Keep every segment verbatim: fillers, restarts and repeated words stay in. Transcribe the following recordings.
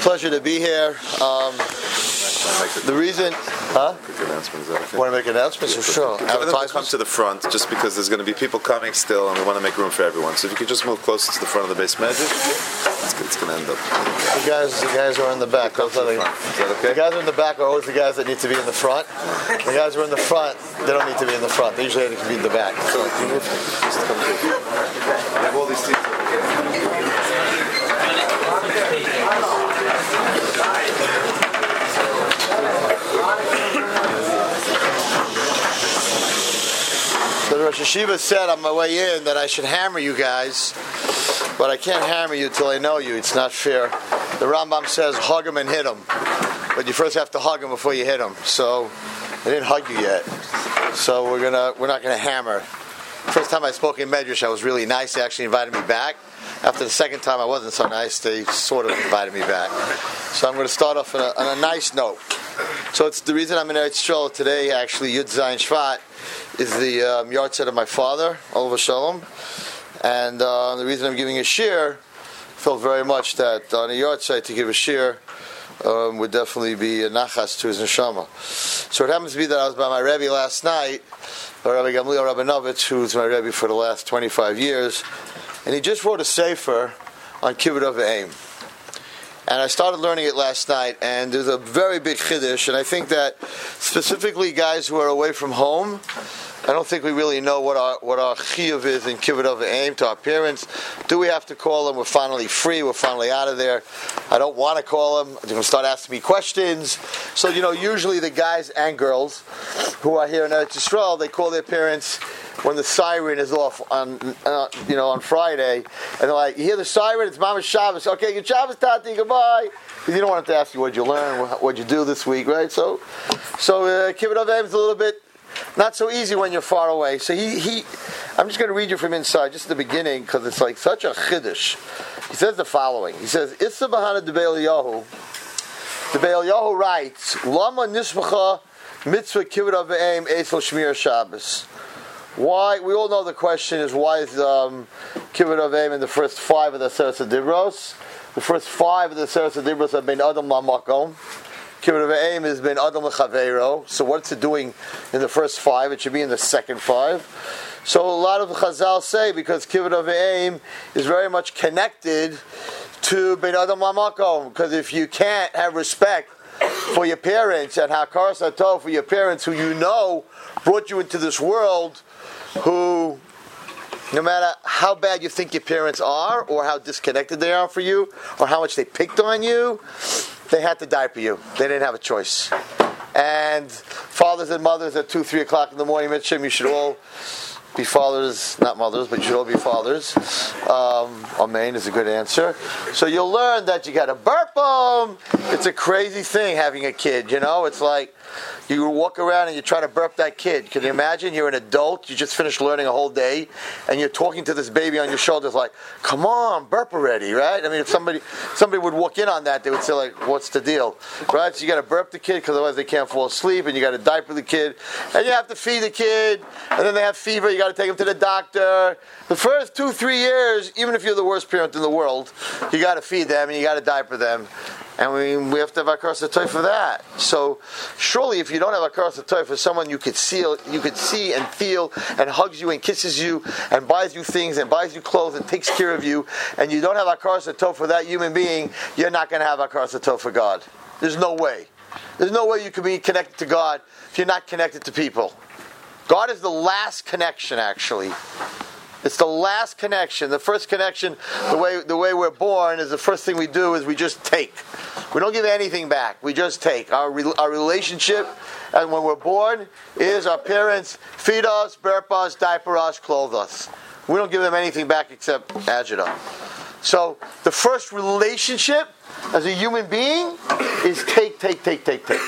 pleasure to be here. Um, the reason, huh? Quick announcement, is that okay? Want to make announcements? Yeah, sure. Advertisements? Come to the front, just because there's going to be people coming still, and we want to make room for everyone. So if you could just move closer to the front of the base magic, it's, it's going to end up. The guys, the guys who are in the back. Come to the front. Is that okay? The guys who are in the back are always the guys that need to be in the front. The guys who are in the front, they don't need to be in the front. They usually have to be in the back. So you move. Just come to. We have all these seats. So the Rosh Hashiva said on my way in that I should hammer you guys, but I can't hammer you till I know you. It's not fair. The Rambam says hug him and hit him, but you first have to hug him before you hit him. So I didn't hug you yet. So we're gonna we're not gonna hammer. First time I spoke in Medrash, I was really nice. They actually invited me back. After the second time I wasn't so nice, they sort of invited me back. So I'm going to start off on a, on a nice note. So it's the reason I'm in Eretz Yisrael today, actually, Yud Zayin Shvat, is the um, yahrzeit of my father, Olav Shalom. And uh, the reason I'm giving a shir, felt very much that on a yahrzeit to give a shir um, would definitely be a nachas to his neshama. So it happens to be that I was by my Rebbe last night, Rabbi Gamliel Rabinovich, who's my Rebbe for the last twenty-five years, and he just wrote a sefer on Kibbud Av V'Eim. And I started learning it last night, and there's a very big chiddush, and I think that specifically guys who are away from home, I don't think we really know what our what our chiyuv is in Kibbud Av V'Eim to our parents. Do we have to call them? We're finally free. We're finally out of there. I don't want to call them. They're going to start asking me questions. So, you know, usually the guys and girls who are here in Eretz Yisrael, they call their parents when the siren is off on, uh, you know, on Friday, and they're like, you hear the siren, it's Mama Shabbos. Okay, good Shabbos, Tati, goodbye. Because you don't want them to ask you what you learn, what you do this week, right? So, so uh, Kibbud Av V'Eim is a little bit not so easy when you're far away. So he, he I'm just going to read you from inside, just at the beginning, because it's like such a chiddush. He says the following. He says, Issa Bahana de Be'el Yahu. The Be'el Yahu writes, Lama Nishmacha Mitzvah Kibbud Av V'Eim Eisel Shmir Shabbos. Why? We all know the question is why is um, Kibbud Av V'Eim in the first five of the Seres Dibros? The first five of the Seres Dibros have been Adam Lamakom. Kibbud Av V'Eim has been Adam L'Chaveiro. So what's it doing in the first five? It should be in the second five. So a lot of the Chazal say because Kibbud Av V'Eim is very much connected to Ben Adam Lamakom. Because if you can't have respect for your parents and Hakaras Hatov for your parents who you know brought you into this world, who, no matter how bad you think your parents are, or how disconnected they are for you, or how much they picked on you, they had to diaper you. They didn't have a choice. And fathers and mothers at two, three o'clock in the morning, Mitchum, you should all be fathers, not mothers, but you should all be fathers. Um, Amen is a good answer. So you'll learn that you got to burp them. It's a crazy thing having a kid, you know? It's like you walk around and you try to burp that kid. Can you imagine? You're an adult, you just finished learning a whole day, and you're talking to this baby on your shoulders like, come on, burp already, right? I mean, if somebody somebody would walk in on that, they would say, like, what's the deal? Right? So you got to burp the kid, because otherwise they can't fall asleep, and you got to diaper the kid, and you have to feed the kid, and then they have fever, you got to take them to the doctor. The first two, three years, even if you're the worst parent in the world, you got to feed them, and you got to diaper them. And we we have to have Hakaras Hatov for that. So surely, if you don't have Hakaras Hatov for someone you could see, you could see and feel, and hugs you and kisses you and buys you things and buys you clothes and takes care of you, and you don't have Hakaras Hatov for that human being, you're not going to have Hakaras Hatov for God. There's no way. There's no way you can be connected to God if you're not connected to people. God is the last connection, actually. It's the last connection. The first connection, the way the way we're born, is the first thing we do is we just take. We don't give anything back. We just take. Our our relationship, and when we're born, is our parents feed us, burp us, diaper us, clothe us. We don't give them anything back except agita. So the first relationship as a human being is take, take, take, take, take.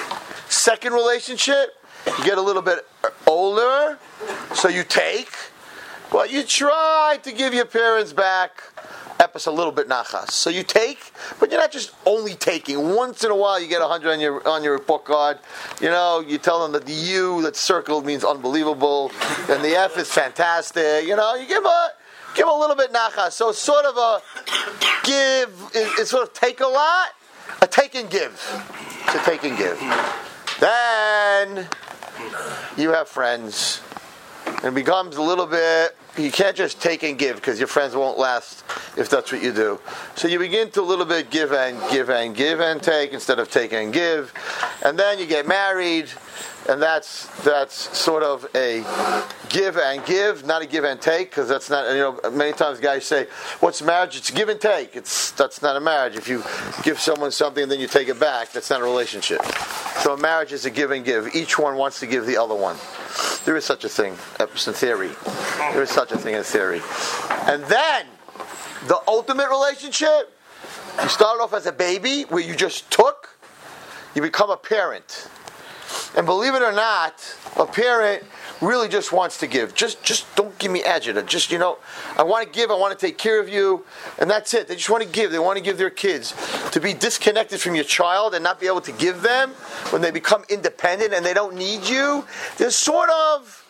Second relationship, you get a little bit older, so you take. Well, you try to give your parents back epis a little bit nachas. So you take, but you're not just only taking. Once in a while you get a hundred on your on your report card. You know, you tell them that the U that's circled means unbelievable, and the F is fantastic. You know, you give a give a little bit nachas. So it's sort of a give, it's sort of take a lot, a take and give. It's a take and give. Then you have friends. It becomes a little bit, you can't just take and give because your friends won't last if that's what you do. So you begin to a little bit give and give and give and take instead of take and give. And then you get married, and that's that's sort of a give and give, not a give and take, because that's not, you know, many times guys say, what's marriage? It's give and take. It's That's not a marriage. If you give someone something and then you take it back, that's not a relationship. So a marriage is a give and give. Each one wants to give the other one. There is such a thing, that's in theory. There is such a thing in theory. And then, the ultimate relationship, you start off as a baby, where you just took, you become a parent. And believe it or not, a parent really just wants to give. Just just don't give me agita. Just, you know, I want to give, I want to take care of you, and that's it. They just want to give. They want to give their kids. To be disconnected from your child and not be able to give them when they become independent and they don't need you, there's sort of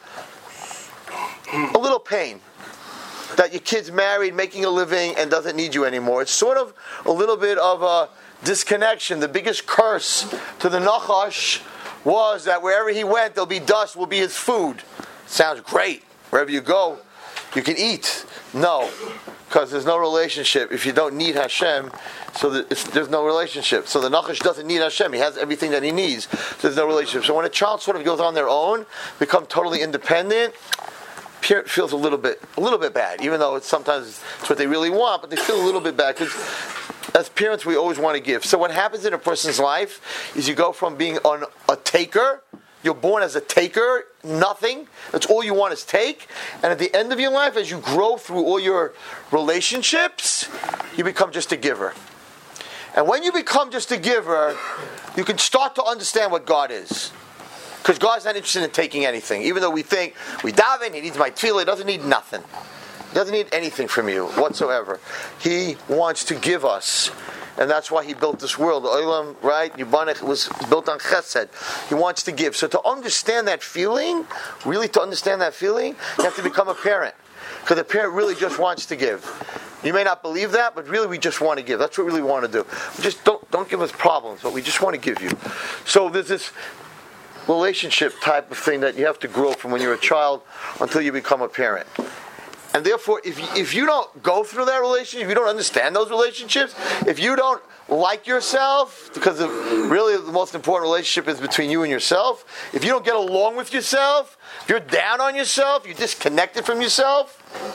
a little pain. That your kid's married, making a living, and doesn't need you anymore. It's sort of a little bit of a disconnection. The biggest curse to the Nachash was that wherever he went, there'll be dust, will be his food. Sounds great. Wherever you go, you can eat. No, because there's no relationship. If you don't need Hashem, so that it's, there's no relationship. So the Nachash doesn't need Hashem. He has everything that he needs. So there's no relationship. So when a child sort of goes on their own, become totally independent, parent feels a little bit, a little bit bad, even though it's sometimes it's what they really want, but they feel a little bit bad because as parents we always want to give. So what happens in a person's life is you go from being on a taker, you're born as a taker, nothing. That's all you want is take, and at the end of your life, as you grow through all your relationships, you become just a giver. And when you become just a giver, you can start to understand what God is. Because God's not interested in taking anything. Even though we think, we daven, He needs my tefillah, He doesn't need nothing. He doesn't need anything from you whatsoever. He wants to give us. And that's why He built this world. The Olam, right? Yibanech was built on chesed. He wants to give. So to understand that feeling, really to understand that feeling, you have to become a parent. Because a parent really just wants to give. You may not believe that, but really we just want to give. That's what we really want to do. We just don't, don't give us problems, but we just want to give you. So there's this relationship type of thing that you have to grow from when you're a child until you become a parent. And therefore, if you, if you don't go through that relationship, if you don't understand those relationships, if you don't like yourself, because of really the most important relationship is between you and yourself, if you don't get along with yourself, if you're down on yourself, you're disconnected from yourself,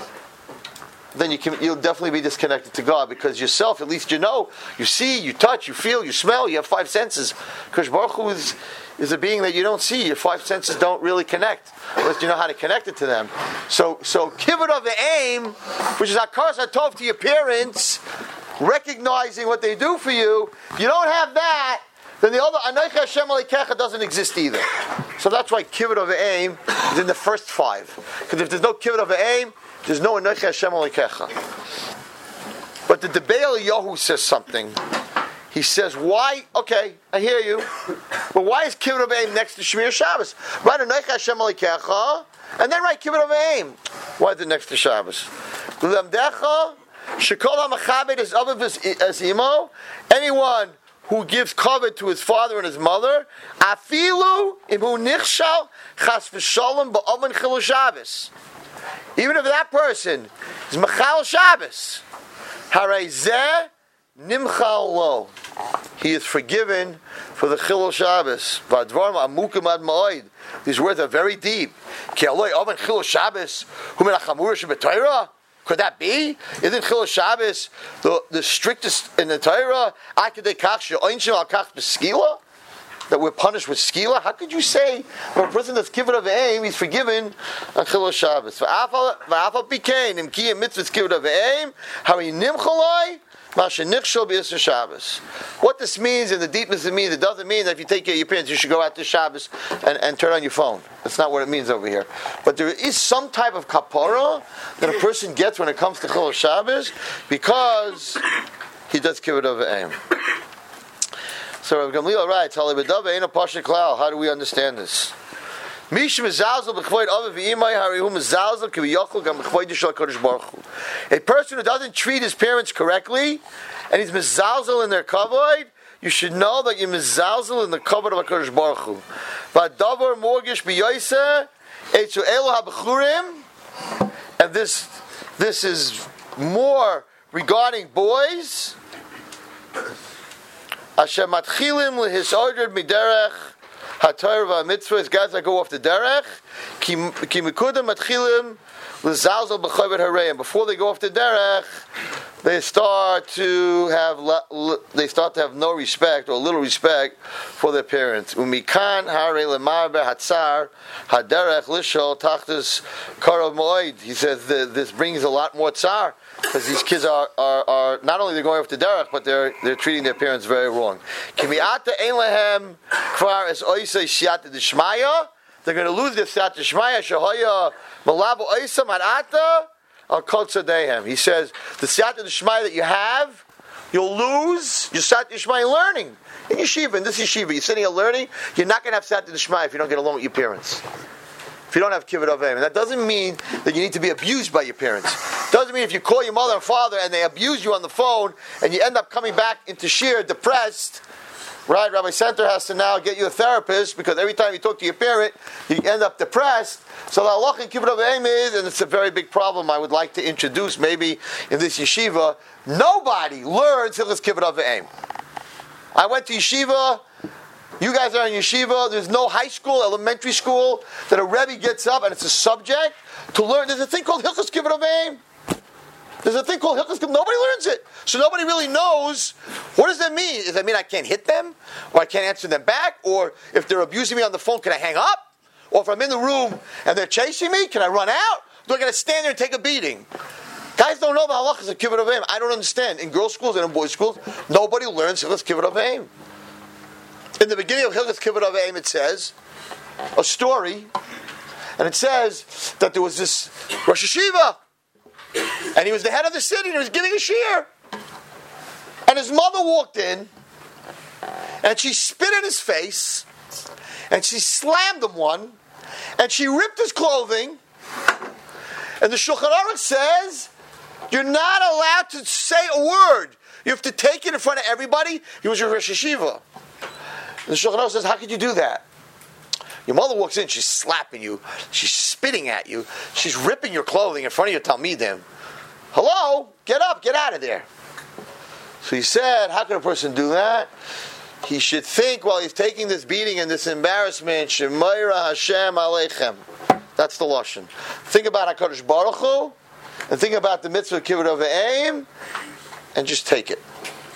then you can, you'll definitely be disconnected to God, because yourself, at least you know, you see, you touch, you feel, you smell, you have five senses. Because Baruch Hu is is a being that you don't see. Your five senses don't really connect unless you know how to connect it to them. So, so kibbut of the aim, which is hakaras hatov to your parents, recognizing what they do for you. If you don't have that, then the other Anochi Hashem Elokecha doesn't exist either. So that's why kibbut of the aim is in the first five. Because if there's no kibbut of the aim, there's no Anochi Hashem Elokecha. But the Debei Eliyahu says something. He says, why? Okay, I hear you. But why is kibbut of aim next to Shemir Shabbos? Write Anochi Hashem Elokecha, and then write kibbut of aim. Why is it next to Shabbos? L'lamdecha shekol ha'machabed es aviv es imo. Anyone who gives kavod to his father and his mother, afilu imu nichshal chas v'shalom ba'omen chilul Shabbos. Even if that person is machal Shabbos, harei zeh nimchal lo. He is forgiven for the chilul Shabbos. V'advarim amukim ad ma'od. These words are very deep. Ki aloi omen chilul Shabbos hu min hachamura sheb'Torah. Could that be? Isn't chilul Shabbos the, the strictest in the Torah? Akadei kach she'oinshim al kach b'skila? That we're punished with skila? How could you say for a person that's given of aim, he's forgiven on chilul Shabbos? V'afal bikein im kiyem mitzvahs kibbut of aim hari nimchaloi. What this means in the deepness of means, it doesn't mean that if you take care of your parents, you should go out to Shabbos and, and turn on your phone. That's not what it means over here. But there is some type of kapara that a person gets when it comes to Chilul Shabbos because he does kibbut of aim. So Rav Gamliel writes, how do we understand this? A person who doesn't treat his parents correctly, and he's mezalzel in their kavod, you should know that you're mizalzel in the covenant of HaKadosh Baruch Hu. V'adavar morgish b'yoyse etzu elu habechurim, and this this is more regarding boys. Asher matchilim lehisordered miderech haTorah v'amitzvah, guys that go off the derech. Ki mikudem matchilim lezalzel b'chovet hareim. Before they go off the derech, they start to have they start to have no respect or little respect for their parents. Umikan harei lemar behatzar haderech lishol tachtas karov moed. He says this brings a lot more tsar because these kids are, are, are not only they're going off the derech, but they're they're treating their parents very wrong. Kimiata ein lehem kvar es oisei shiata d'shmaya. They're going to lose their shiata d'shmaya shehoya malabo oisam adata. Al Kotzadehem. He says the Siyata D'Shmaya that you have, you'll lose your Siyata D'Shmaya learning in yeshiva. In this yeshiva, you're sitting here learning. You're not going to have Siyata D'Shmaya if you don't get along with your parents. If you don't have Kibbud Avim, and that doesn't mean that you need to be abused by your parents. Doesn't mean if you call your mother and father and they abuse you on the phone and you end up coming back into shir depressed. Right, Rabbi Center has to now get you a therapist because every time you talk to your parent, you end up depressed. So the halach in Kibbud Avim is, and it's a very big problem I would like to introduce maybe in this yeshiva, nobody learns Hilchos Kibbud Avim. I went to yeshiva, you guys are in yeshiva, there's no high school, elementary school, that a Rebbe gets up and it's a subject to learn. There's a thing called Hilchos Kibbud Avim. There's a thing called Hilchos Kibbud. Nobody learns it. So nobody really knows, what does that mean? Does that mean I can't hit them? Or I can't answer them back? Or if they're abusing me on the phone, can I hang up? Or if I'm in the room and they're chasing me, can I run out? Do I got to stand there and take a beating? Guys don't know the halachas of Kibbud Avim. I don't understand. In girls' schools and in boys' schools, nobody learns Hilchos Kibbud Avim. In the beginning of Hilchos Kibbud Avim, it says a story, and it says that there was this Rosh Hashiva, and he was the head of the city, and he was giving a shiur. And his mother walked in, and she spit in his face, and she slammed him one, and she ripped his clothing. And the Shulchan Aruch says, you're not allowed to say a word. You have to take it in front of everybody. He was your Rosh Hashiva. The Shulchan Aruch says, how could you do that? Your mother walks in, she's slapping you, she's spitting at you, she's ripping your clothing in front of your Talmidim. Hello? Get up, get out of there. So he said, how can a person do that? He should think while he's taking this beating and this embarrassment, Shemayra Hashem Aleichem. That's the Lashon. Think about HaKadosh Baruch Hu, and think about the mitzvah of Kibbud Avim, and just take it.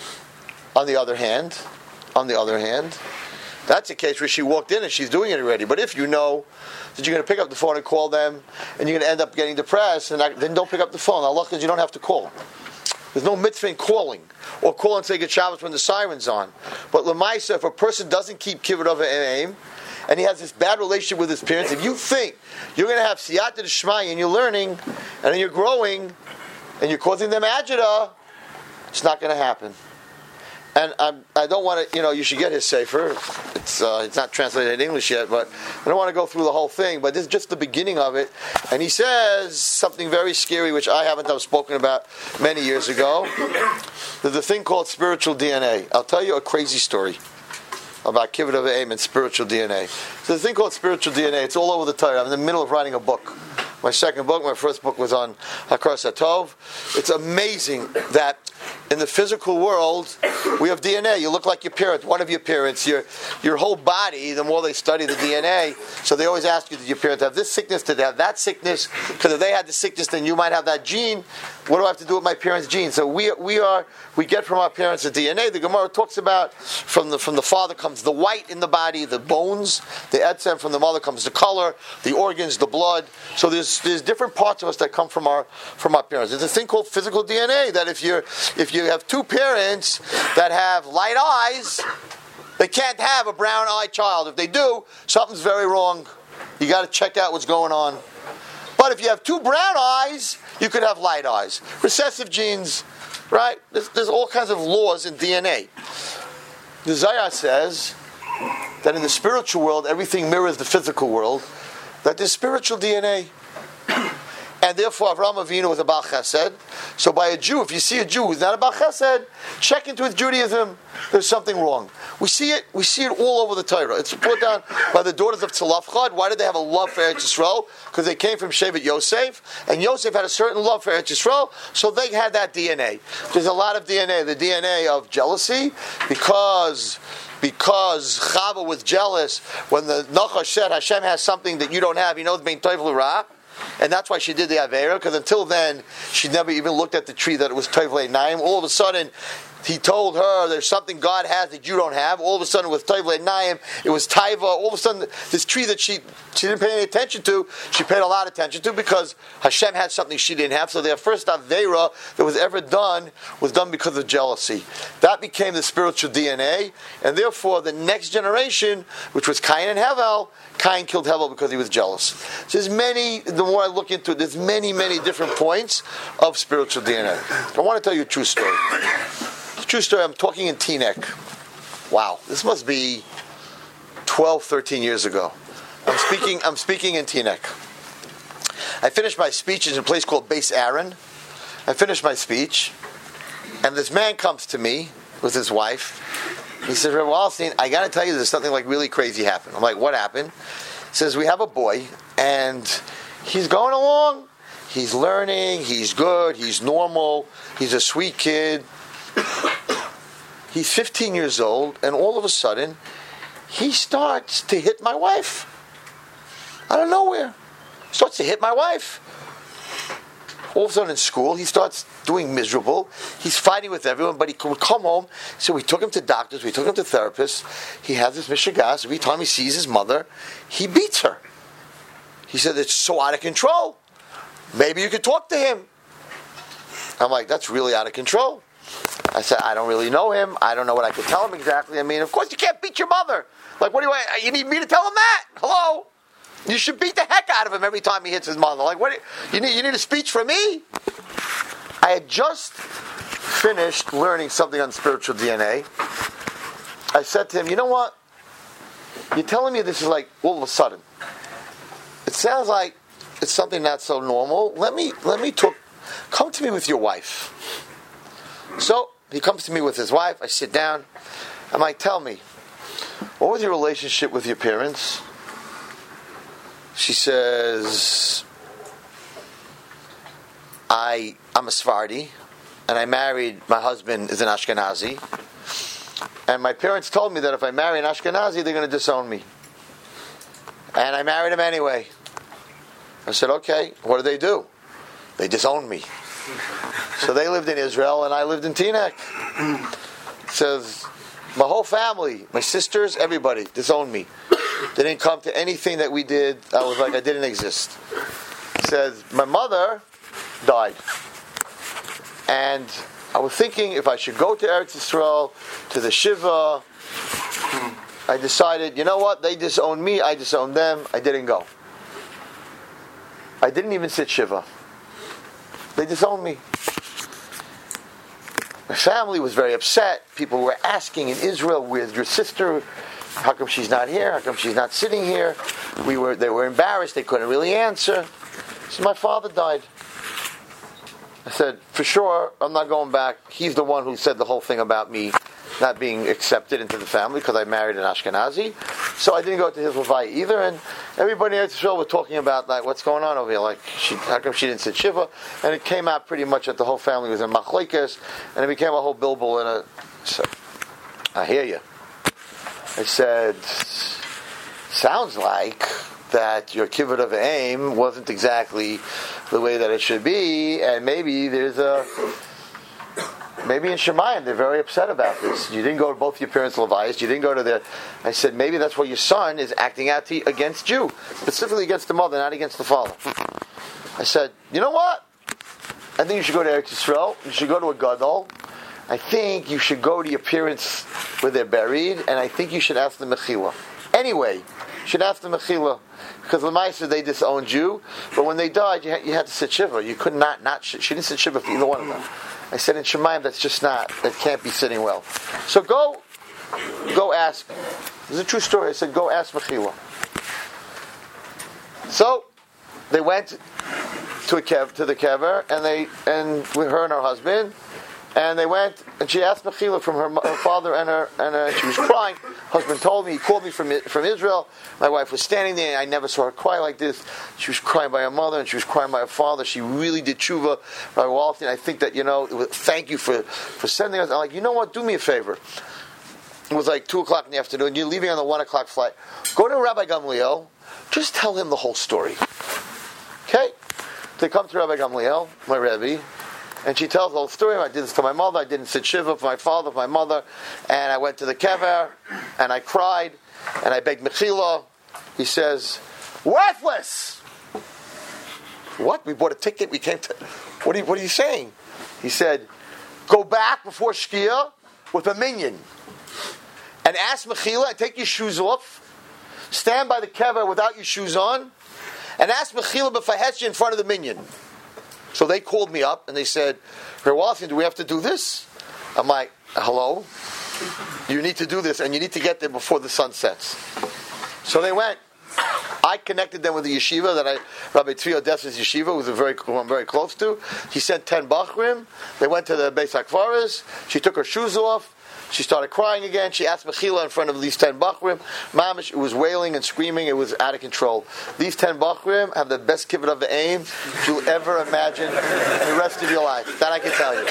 On the other hand, on the other hand, that's a case where she walked in and she's doing it already. But if you know that you're going to pick up the phone and call them, and you're going to end up getting depressed, and then don't pick up the phone. Allah, because you don't have to call. There's no mitzvah in calling, or call and say good Shabbos when the siren's on. But Lamaisa, if a person doesn't keep Kibbud Avim, and he has this bad relationship with his parents, if you think you're going to have Siyata D'Shmaya and you're learning, and then you're growing, and you're causing them agita, it's not going to happen. And I'm, I don't want to, you know, you should get his sefer. It's uh, it's not translated in English yet, but I don't want to go through the whole thing. But this is just the beginning of it. And he says something very scary, which I haven't have spoken about many years ago. There's a thing called spiritual D N A. I'll tell you a crazy story about Kibbud Avim and spiritual D N A. So there's a thing called spiritual D N A. It's all over the Torah. I'm in the middle of writing a book. My second book, my first book was on Hakaras HaTov. It's amazing that in the physical world, we have D N A. You look like your parents, one of your parents. Your your whole body, the more they study the D N A, so they always ask you, did your parents have this sickness? Did they have that sickness? Because if they had the sickness, then you might have that gene. What do I have to do with my parents' gene? So we we are we get from our parents the D N A. The Gemara talks about from the from the father comes the white in the body, the bones, the etzem. From the mother comes the color, the organs, the blood. So there's there's different parts of us that come from our from our parents. There's a thing called physical D N A that if you're if you have two parents that have light eyes, they can't have a brown-eyed child. If they do, something's very wrong. You got to check out what's going on. But if you have two brown eyes, you could have light eyes. Recessive genes, right? There's, there's all kinds of laws in D N A. The Zohar says that in the spiritual world, everything mirrors the physical world, that there's spiritual D N A. and therefore Avraham Avinu was a Baal Chesed. So by a Jew, if you see a Jew who's not a Baal Chesed, check into with Judaism. There's something wrong. We see it. We see it all over the Torah. It's put down by the daughters of Tzalafchad. Why did they have a love for Eretz Yisrael? Because they came from Shevet Yosef, and Yosef had a certain love for Eretz Yisrael, so they had that D N A. There's a lot of D N A. The D N A of jealousy, because. Because Chava was jealous when the Nachash said Hashem has something that you don't have. He knows being Toiv L'Ra, and that's why she did the Avera. Because until then, she never even looked at the tree that it was Toiv L'Naim. All of a sudden, he told her there's something God has that you don't have. All of a sudden, with Toiv L'Naim, it was Taiva. All of a sudden, this tree that she she didn't pay any attention to, she paid a lot of attention to because Hashem had something she didn't have. So their first Avera that was ever done was done because of jealousy. That became the spiritual D N A, and therefore the next generation, which was Cain and Hevel, Cain killed Hevel because he was jealous. So there's many, the more I look into it, there's many, many different points of spiritual D N A. I want to tell you a true story. It's a true story. I'm talking in Teaneck. Wow, this must be twelve, thirteen years ago. I'm speaking I'm speaking in Teaneck. I finished my speech in a place called Beis Aaron. I finished my speech, and this man comes to me with his wife. He says, Rebbe Wallerstein, I got to tell you, there's something like really crazy happened. I'm like, what happened? He says, we have a boy, and he's going along. He's learning. He's good. He's normal. He's a sweet kid. He's fifteen years old, and all of a sudden, he starts to hit my wife. Out of nowhere. Starts to hit my wife. All of a sudden in school, he starts doing miserable. He's fighting with everyone, but he would come home. So we took him to doctors, we took him to therapists. He has this mishigas. Every time he sees his mother, he beats her. He said, it's so out of control. Maybe you could talk to him. I'm like, that's really out of control. I said, I don't really know him. I don't know what I could tell him exactly. I mean, of course you can't beat your mother. Like, what do you want? You need me to tell him that? Hello? You should beat the heck out of him every time he hits his mother. Like, what? You need, you need a speech from me? I had just finished learning something on spiritual D N A. I said to him, you know what? You're telling me this is like all of a sudden. It sounds like it's something not so normal. Let me, let me talk. Come to me with your wife. So he comes to me with his wife. I sit down. I'm like, tell me, what was your relationship with your parents? She says, I, I'm a Sephardi, and I married, my husband is an Ashkenazi, and my parents told me that if I marry an Ashkenazi, they're going to disown me. And I married him anyway. I said, okay, what do they do? They disowned me. So they lived in Israel, and I lived in Teaneck. It says, my whole family, my sisters, everybody disowned me. They didn't come to anything that we did. I was like, I didn't exist. It says, my mother died. And I was thinking if I should go to Eretz Yisrael, to the Shiva. I decided, you know what? They disowned me, I disowned them. I didn't go. I didn't even sit Shiva. They disowned me. My family was very upset. People were asking in Israel, where's your sister? How come she's not here? How come she's not sitting here? We were, they were embarrassed. They couldn't really answer. So my father died. I said, for sure, I'm not going back. He's the one who said the whole thing about me not being accepted into the family because I married an Ashkenazi. So I didn't go to his Levai either. And everybody in Israel was talking about like, what's going on over here? Like, she, how come she didn't sit Shiva? And it came out pretty much that the whole family was in Machlekes, and it became a whole bilbul. And a, so, I hear you. I said, sounds like that your kibbut of aim wasn't exactly the way that it should be, and maybe there's a maybe in Shemayim they're very upset about this. You didn't go to both your parents' Levias. You didn't go to their. I said maybe that's why your son is acting out to, against you, specifically against the mother, not against the father. I said, you know what? I think you should go to Eretz Yisrael. You should go to a gadol. I think you should go to your parents where they're buried, and I think you should ask the mechila. Anyway, you should ask the mechila. Because Lamaisa, they disowned you, but when they died, you had, you had to sit Shiva. You could not, not, she didn't sit Shiva for either one of them. I said, in Shemayim, that's just not, that can't be sitting well. So go, go ask. This is a true story. I said, go ask mechila. So, they went, to a kev, to the kever, and they and with her and her husband, and they went, and she asked Mechila from her, her father and her, and her, she was crying. Husband told me, he called me from from Israel. My wife was standing there, and I never saw her cry like this. She was crying by her mother, and she was crying by her father. She really did tshuva. Rabbi Wallerstein, I think that, you know, it was, thank you for, for sending us. I'm like, you know what, do me a favor. It was like two o'clock in the afternoon. You're leaving on the one o'clock flight. Go to Rabbi Gamliel. Just tell him the whole story. Okay? They come to Rabbi Gamliel, my Rebbe, and she tells the whole story. I did this to my mother. I didn't sit shiva for my father, for my mother. And I went to the kever, and I cried, and I begged Mechila. He says, worthless! What? We bought a ticket. We came to... What are you, what are you saying? He said, go back before Shkia with a minion. And ask Mechila, and take your shoes off. Stand by the kever without your shoes on. And ask Mechila b'fahesya in front of the minion. So they called me up and they said, Rabbi Wallerstein, do we have to do this? I'm like, hello? You need to do this and you need to get there before the sun sets. So they went. I connected them with the yeshiva that I, Rabbi Tzvi Odessa's yeshiva, was a very, who I'm very close to. He sent ten bachrim. They went to the Beis HaKvaros. She took her shoes off. She started crying again. She asked Mechila in front of these ten bachrim. Mamish, it was wailing and screaming. It was out of control. These ten bachrim have the best kibbut of the aim you'll ever imagine in the rest of your life. That I can tell you.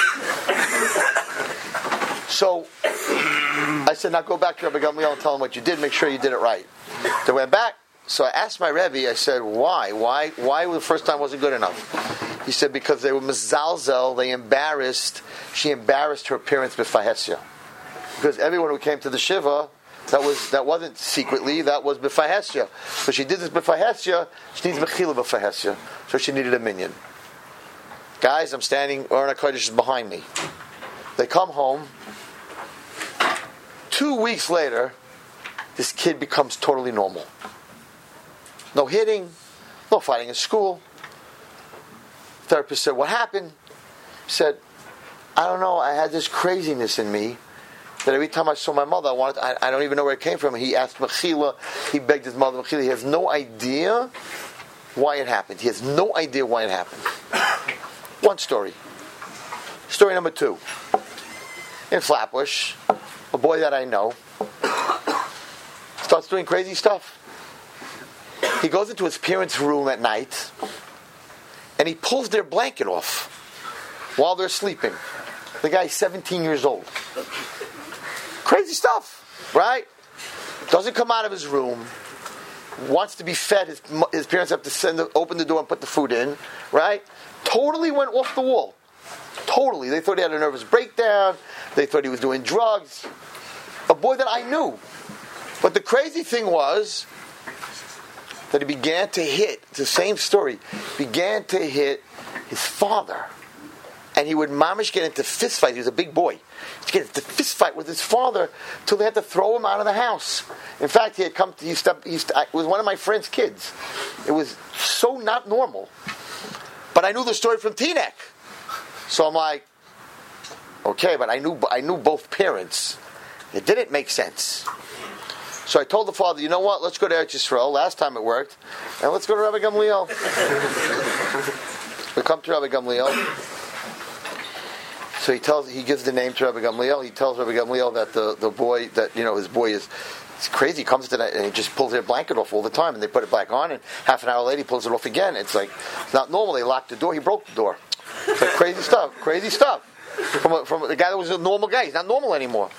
So I said, now go back to Rabbi Gamliel and tell him what you did. Make sure you did it right. They went back. So I asked my Rebbe, I said, why? Why Why the first time wasn't good enough? He said, because they were mezalzel, they embarrassed, she embarrassed her parents b'fahesya. Because everyone who came to the shiva, that was that wasn't secretly, that was b'fahesya. So she did this b'fahesya, she needs mechila b'fahesya. So she needed a minion. Guys, I'm standing, Orna Kodesh is behind me. They come home. Two weeks later, this kid becomes totally normal. No hitting, no fighting in school. Therapist said, what happened? He said, I don't know, I had this craziness in me that every time I saw my mother, I wanted, I, I don't even know where it came from. He asked Mechila, he begged his mother, Mechila, he has no idea why it happened. He has no idea why it happened. One story. Story number two. In Flatbush, a boy that I know starts doing crazy stuff. He goes into his parents' room at night and he pulls their blanket off while they're sleeping. The guy's seventeen years old. Crazy stuff, right? Doesn't come out of his room. Wants to be fed. His, his parents have to send the, open the door and put the food in, right? Totally went off the wall. Totally. They thought he had a nervous breakdown. They thought he was doing drugs. A boy that I knew. But the crazy thing was that he began to hit, it's the same story, began to hit his father. And he would mamish get into fist fights. He was a big boy. He'd get into fist fight with his father till they had to throw him out of the house. In fact, he had come to, he stepped, he st- it was one of my friend's kids. It was so not normal. But I knew the story from Teaneck. So I'm like, okay, but I knew I knew both parents. It didn't make sense. So I told the father, you know what, let's go to Eretz Yisrael. Last time it worked. And let's go to Rabbi Gamliel. We come to Rabbi Gamliel. So he tells, he gives the name to Rabbi Gamliel. He tells Rabbi Gamliel that the, the boy, that, you know, his boy is it's crazy. He comes to that and he just pulls their blanket off all the time. And they put it back on. And half an hour later, he pulls it off again. It's like, it's not normal. They locked the door. He broke the door. It's like crazy stuff. Crazy stuff. From a, from a, the guy that was a normal guy. He's not normal anymore.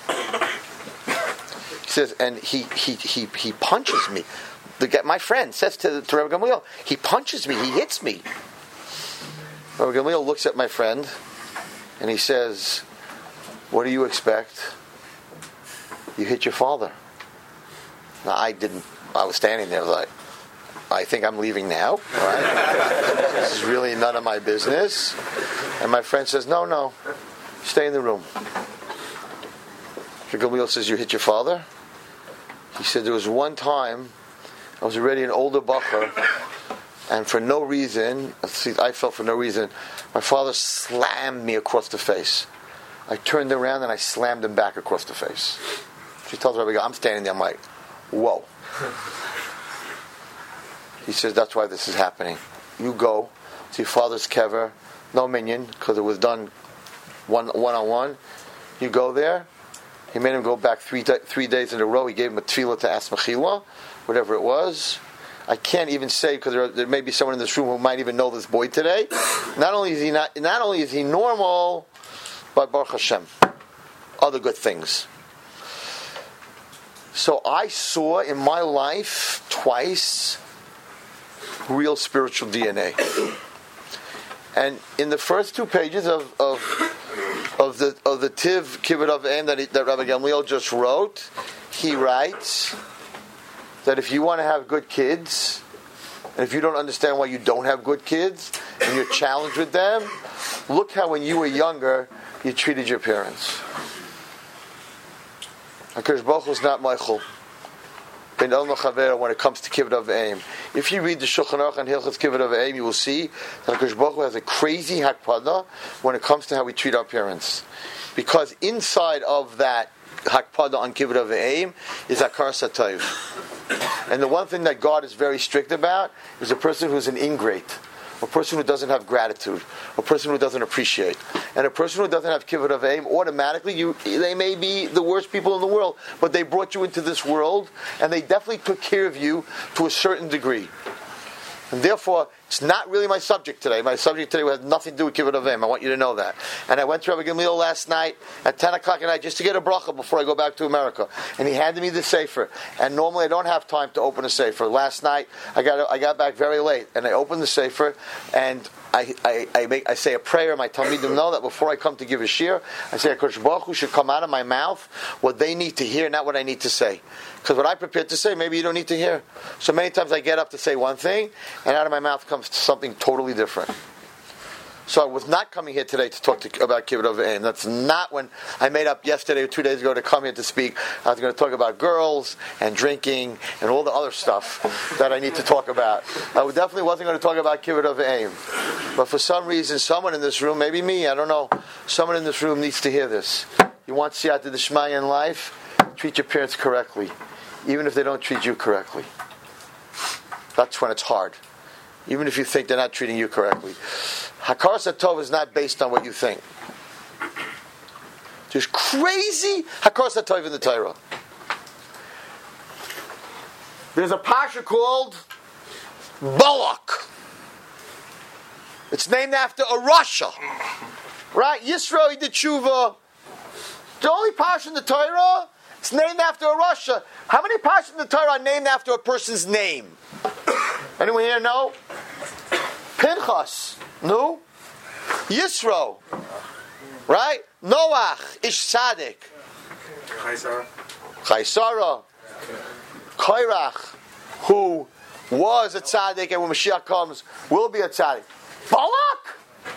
He says, and he he he he punches me. The guy, my friend says to, to Rabbi Gamliel, he punches me, he hits me. Rabbi Gamliel looks at my friend, and he says, what do you expect? You hit your father. Now, I didn't, I was standing there like, I think I'm leaving now, right? This is really none of my business. And my friend says, no, no, stay in the room. Rabbi Gamliel says, you hit your father? He said, there was one time, I was already an older bacher, and for no reason, I felt for no reason, my father slammed me across the face. I turned around and I slammed him back across the face. She tells Rabbi Gamliel, I'm standing there, I'm like, whoa. He says, that's why this is happening. You go, to your father's kever, no minyan, because it was done one one on one. You go there. He made him go back three three days in a row. He gave him a tefillah to ask mechila, whatever it was. I can't even say, because there, there may be someone in this room who might even know this boy today. Not only is he not, not only is he normal, but Baruch Hashem, other good things. So I saw in my life twice real spiritual D N A. And in the first two pages of of, of the of the Tiv Kibbut of Aim that, he, that Rabbi Gamliel just wrote, he writes that if you want to have good kids, and if you don't understand why you don't have good kids, and you're challenged with them, look how when you were younger, you treated your parents. HaKadosh Baruch Hu is not Michael ben El Chaver when it comes to Kibbut of Aim. If you read the Shulchan Aruch and Hilchos Kibbut of Aim, you will see that HaKadosh Baruch Hu has a crazy hakpada when it comes to how we treat our parents. Because inside of that hakpada on Kibbut of Aim is Akar Satayv. And the one thing that God is very strict about is a person who's an ingrate, a person who doesn't have gratitude, a person who doesn't appreciate. And a person who doesn't have kibbut of aim, automatically you, they may be the worst people in the world, but they brought you into this world, and they definitely took care of you to a certain degree. And therefore, it's not really my subject today. My subject today has nothing to do with kibbut of aim. I want you to know that. And I went to Rabbi Gamliel last night at ten o'clock at night just to get a bracha before I go back to America. And he handed me the sefer. And normally I don't have time to open a sefer. Last night I got I got back very late, and I opened the sefer, and I I, I, make, I say a prayer. My talmidim know that before I come to give a shir, I say HaKadosh Baruch Hu should come out of my mouth what they need to hear, not what I need to say. Because what I prepared to say, maybe you don't need to hear. So many times I get up to say one thing, and out of my mouth comes something totally different. So I was not coming here today to talk to, about Kibbut of Aim. That's not when I made up yesterday or two days ago to come here to speak. I was going to talk about girls and drinking and all the other stuff that I need to talk about. I definitely wasn't going to talk about Kibbut of Aim. But for some reason, someone in this room, maybe me, I don't know, someone in this room needs to hear this. You want Siyata D'Shmaya in life? Treat your parents correctly, even if they don't treat you correctly. That's when it's hard. Even if you think they're not treating you correctly. Hakaras HaTov is not based on what you think. There's crazy Hakaras HaTov in the Torah. There's a pasha called Balak. It's named after a Rasha. Right? Yisro, he did tshuva. The only pasha in the Torah, it's named after a Rasha. How many pashas in the Torah are named after a person's name? Anyone here know? Pinchas. No? Yisro. Right? Noach. Ish Tzaddik. Chaisara. Chaisara. Kairach. Who was a Tzaddik, and when Mashiach comes, will be a Tzaddik. Balak?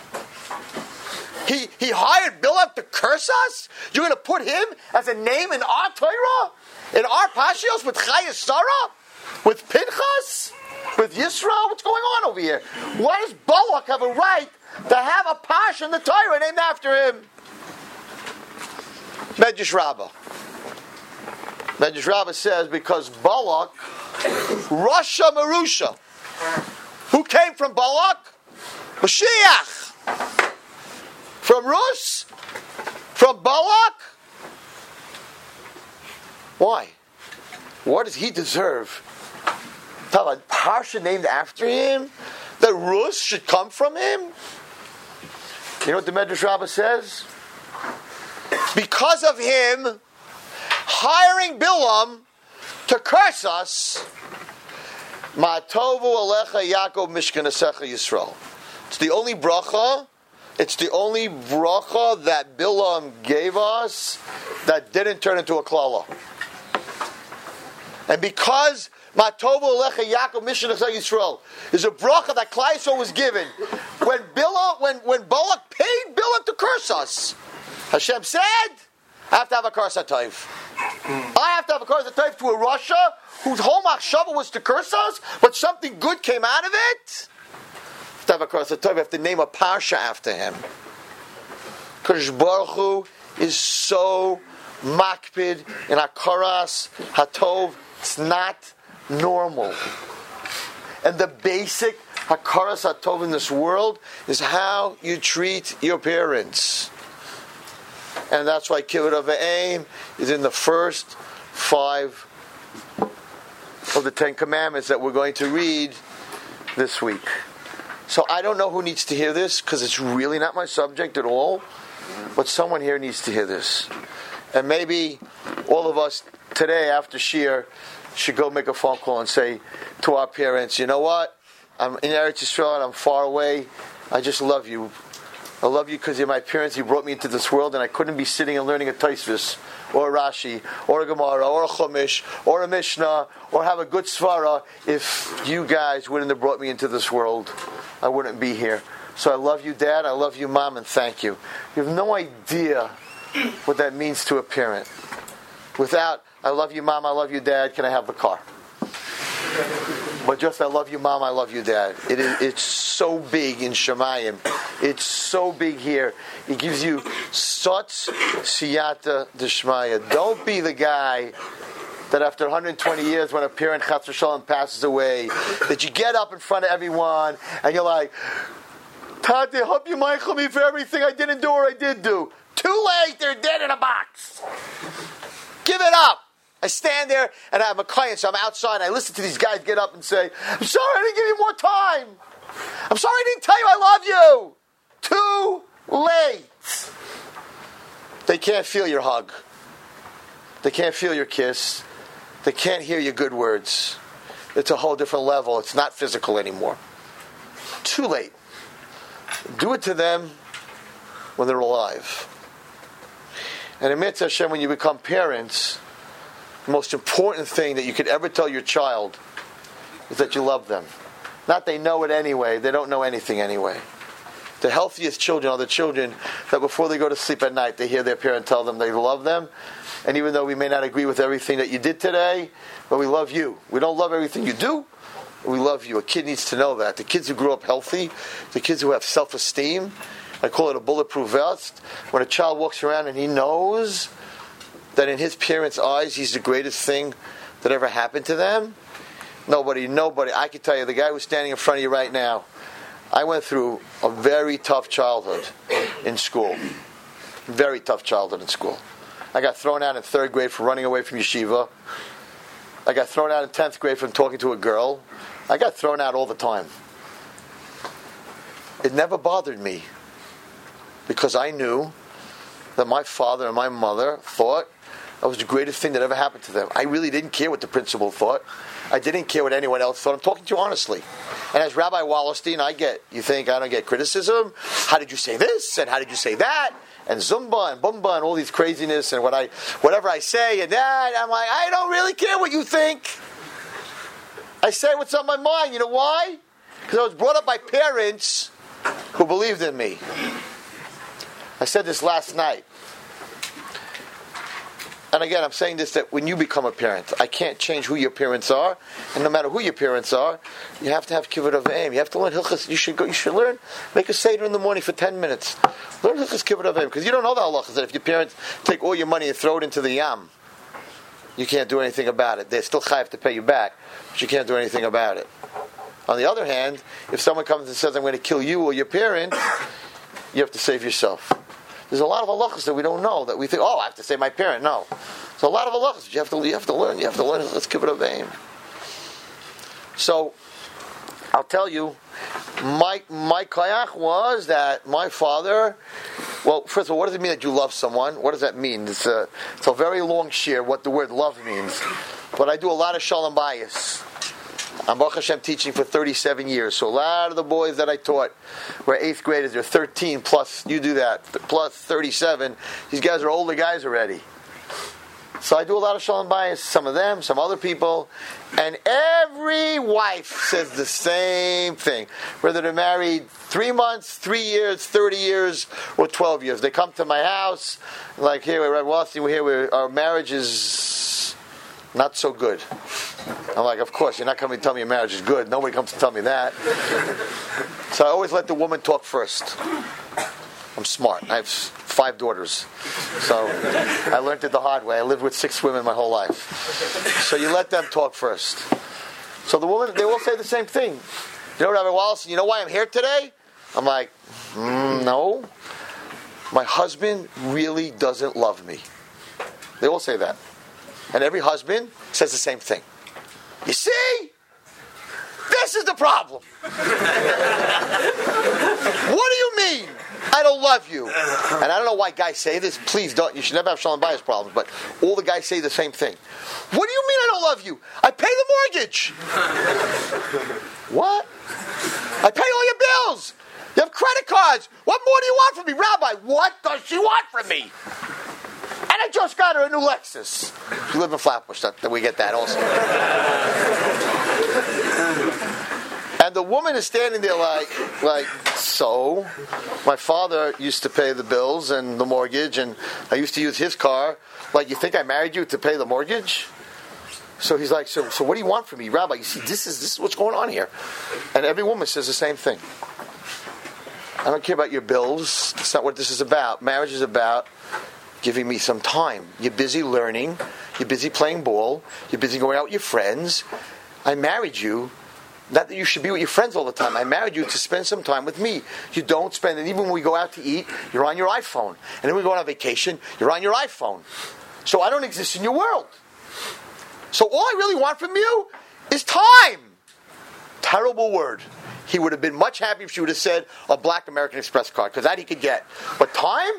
He, he hired Bilam to curse us? You're going to put him as a name in our Torah? In our Pashios with Chayesara? With Pinchas? With Yisrael? What's going on over here? Why does Balak have a right to have a Pasha in the Torah named after him? Medrash Rabbah. Medrash Rabbah says because Balak, Rasha Marusha. Who came from Balak? Mashiach. From Rus? From Balak? Why? What does he deserve? Talk about Parsha named after him? That Rus should come from him? You know what the Medrash Rabbah says? Because of him hiring Bilam to curse us, Ma'atovu alecha Yaakov mishkanesecha Yisrael. It's the only bracha, it's the only bracha that Bilam gave us that didn't turn into a klala. And because Ma'atovu alecha Yaakov mishkanesecha Yisrael is a bracha that Klal Yisrael was given when Bilam, when, when Balak paid Bilam to curse us, Hashem said, I have to have a Karas HaTov. I have to have a Karas HaTov to a Rasha whose whole machshava was to curse us, but something good came out of it. I have to have a Karas HaTov. I have to name a Parsha after him. Kadosh Baruch Hu is so makpid in a Karas HaTov. It's not normal. And the basic hakaras hatov in this world is how you treat your parents. And that's why Kibbud of Aim is in the first five of the Ten Commandments that we're going to read this week. So I don't know who needs to hear this, because it's really not my subject at all, but someone here needs to hear this. And maybe all of us today after Shir should go make a phone call and say to our parents, you know what, I'm in Eretz Yisrael and I'm far away, I just love you. I love you because you're my parents, you brought me into this world, and I couldn't be sitting and learning a Tosfos, or a Rashi, or a Gemara, or a Chumash, or a Mishnah, or have a good Svara if you guys wouldn't have brought me into this world. I wouldn't be here. So I love you, Dad, I love you, Mom, and thank you. You have no idea what that means to a parent. Without, I love you, Mom, I love you, Dad, can I have the car? But just, I love you, Mom, I love you, Dad. It is, it's so big in Shemayim. It's so big here. It gives you such siyata d'shmaya. Don't be the guy that after one hundred twenty years, when a parent, Chas v'Shalom, passes away, that you get up in front of everyone and you're like, Tati, I hope you michael me for everything I didn't do or I did do. Too late, they're dead in a box. Give it up. I stand there and I have a client, so I'm outside and I listen to these guys get up and say, I'm sorry I didn't give you more time. I'm sorry I didn't tell you I love you. Too late. They can't feel your hug. They can't feel your kiss. They can't hear your good words. It's a whole different level. It's not physical anymore. Too late. Do it to them when they're alive. And in Mitzvah Hashem, when you become parents, the most important thing that you could ever tell your child is that you love them. Not they know it anyway, they don't know anything anyway. The healthiest children are the children that before they go to sleep at night, they hear their parent tell them they love them. And even though we may not agree with everything that you did today, but we love you. We don't love everything you do, we love you. A kid needs to know that. The kids who grew up healthy, the kids who have self-esteem, I call it a bulletproof vest. When a child walks around and he knows that in his parents' eyes he's the greatest thing that ever happened to them, nobody, nobody, I can tell you, the guy who's standing in front of you right now, I went through a very tough childhood in school. Very tough childhood in school. I got thrown out in third grade for running away from yeshiva. I got thrown out in tenth grade from talking to a girl. I got thrown out all the time. It never bothered me because I knew that my father and my mother thought that was the greatest thing that ever happened to them. I really didn't care what the principal thought. I didn't care what anyone else thought. I'm talking to you honestly. And as Rabbi Wallerstein, I get, you think I don't get criticism? How did you say this? And how did you say that? And Zumba and Bumba and all these craziness and what I, whatever I say and that, I'm like, I don't really care what you think. I say what's on my mind. You know why? Because I was brought up by parents who believed in me. I said this last night. And again, I'm saying this, that when you become a parent, I can't change who your parents are, and no matter who your parents are, you have to have kibbud of aim. You have to learn hilchas. You should go. You should learn. Make a seder in the morning for ten minutes. Learn hilchas kibbud of aim, because you don't know the halachas that if your parents take all your money and throw it into the yam, you can't do anything about it. They're still chayav to pay you back, but you can't do anything about it. On the other hand, if someone comes and says, "I'm going to kill you or your parent," you have to save yourself. There's a lot of halachas that we don't know, that we think, oh, I have to say my parent. No. There's a lot of halachas you have to, you have to learn. You have to learn. Let's give it a name. So, I'll tell you, my my kayach was that my father, well, first of all, what does it mean that you love someone? What does that mean? It's a, it's a very long shir what the word love means. But I do a lot of shalom bayis. I'm Baruch Hashem teaching for thirty-seven years, so a lot of the boys that I taught were eighth graders. They're thirteen plus. You do that plus thirty-seven. These guys are older guys already. So I do a lot of shalom bayis. Some of them, some other people, and every wife says the same thing. Whether they're married three months, three years, thirty years, or twelve years, they come to my house like, "Here, we're at Washington. We're here. We're, our marriage is not so good." I'm like, of course, you're not coming to tell me your marriage is good. Nobody comes to tell me that. So I always let the woman talk first. I'm smart. I have five daughters. So I learned it the hard way. I lived with six women my whole life. So you let them talk first. So the woman, they all say the same thing. You know, Rabbi Wallace, you know why I'm here today? I'm like, mm, no. My husband really doesn't love me. They all say that. And every husband says the same thing. You see? This is the problem. What do you mean I don't love you? And I don't know why guys say this. Please don't. You should never have Shalom Bayis problems. But all the guys say the same thing. What do you mean I don't love you? I pay the mortgage. What? I pay all your bills. You have credit cards. What more do you want from me? Rabbi, what does she want from me? And I just got her a new Lexus. You live in Flatbush, that, that we get that also. And the woman is standing there like, like, so, my father used to pay the bills and the mortgage, and I used to use his car. Like, you think I married you to pay the mortgage? So he's like, so, so what do you want from me? Rabbi, you see, this is, this is what's going on here. And every woman says the same thing. I don't care about your bills. That's not what this is about. Marriage is about giving me some time. You're busy learning. You're busy playing ball. You're busy going out with your friends. I married you. Not that you should be with your friends all the time. I married you to spend some time with me. You don't spend it. Even when we go out to eat, you're on your iPhone. And then we go on vacation, you're on your iPhone. So I don't exist in your world. So all I really want from you is time. Terrible word. He would have been much happier if she would have said a black American Express card, because that he could get. But time?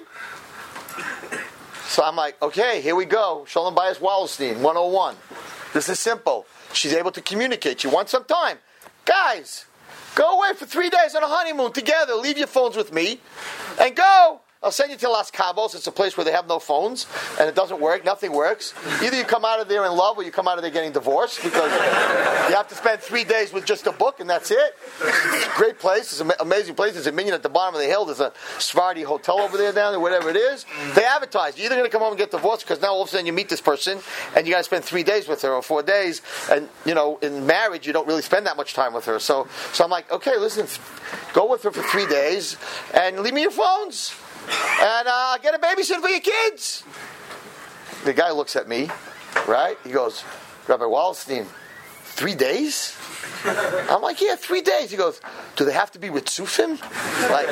So I'm like, okay, here we go. Shalom Bayis Wallerstein, one oh one. This is simple. She's able to communicate. She wants some time. Guys, go away for three days on a honeymoon together. Leave your phones with me. And go. I'll send you to Las Cabos. It's a place where they have no phones. And it doesn't work. Nothing works. Either you come out of there in love or you come out of there getting divorced. Because you have to spend three days with just a book and that's it. It's a great place. It's an amazing place. There's a minion at the bottom of the hill. There's a Sephardi hotel over there down there, whatever it is. They advertise. You're either going to come home and get divorced because now all of a sudden you meet this person and you got to spend three days with her or four days. And, you know, in marriage you don't really spend that much time with her. So, so I'm like, okay, listen, go with her for three days and leave me your phones. And uh, get a babysitter for your kids. The guy looks at me, right? He goes, Rabbi Wallerstein, three days? I'm like, yeah, three days. He goes, do they have to be with Sufim? Like,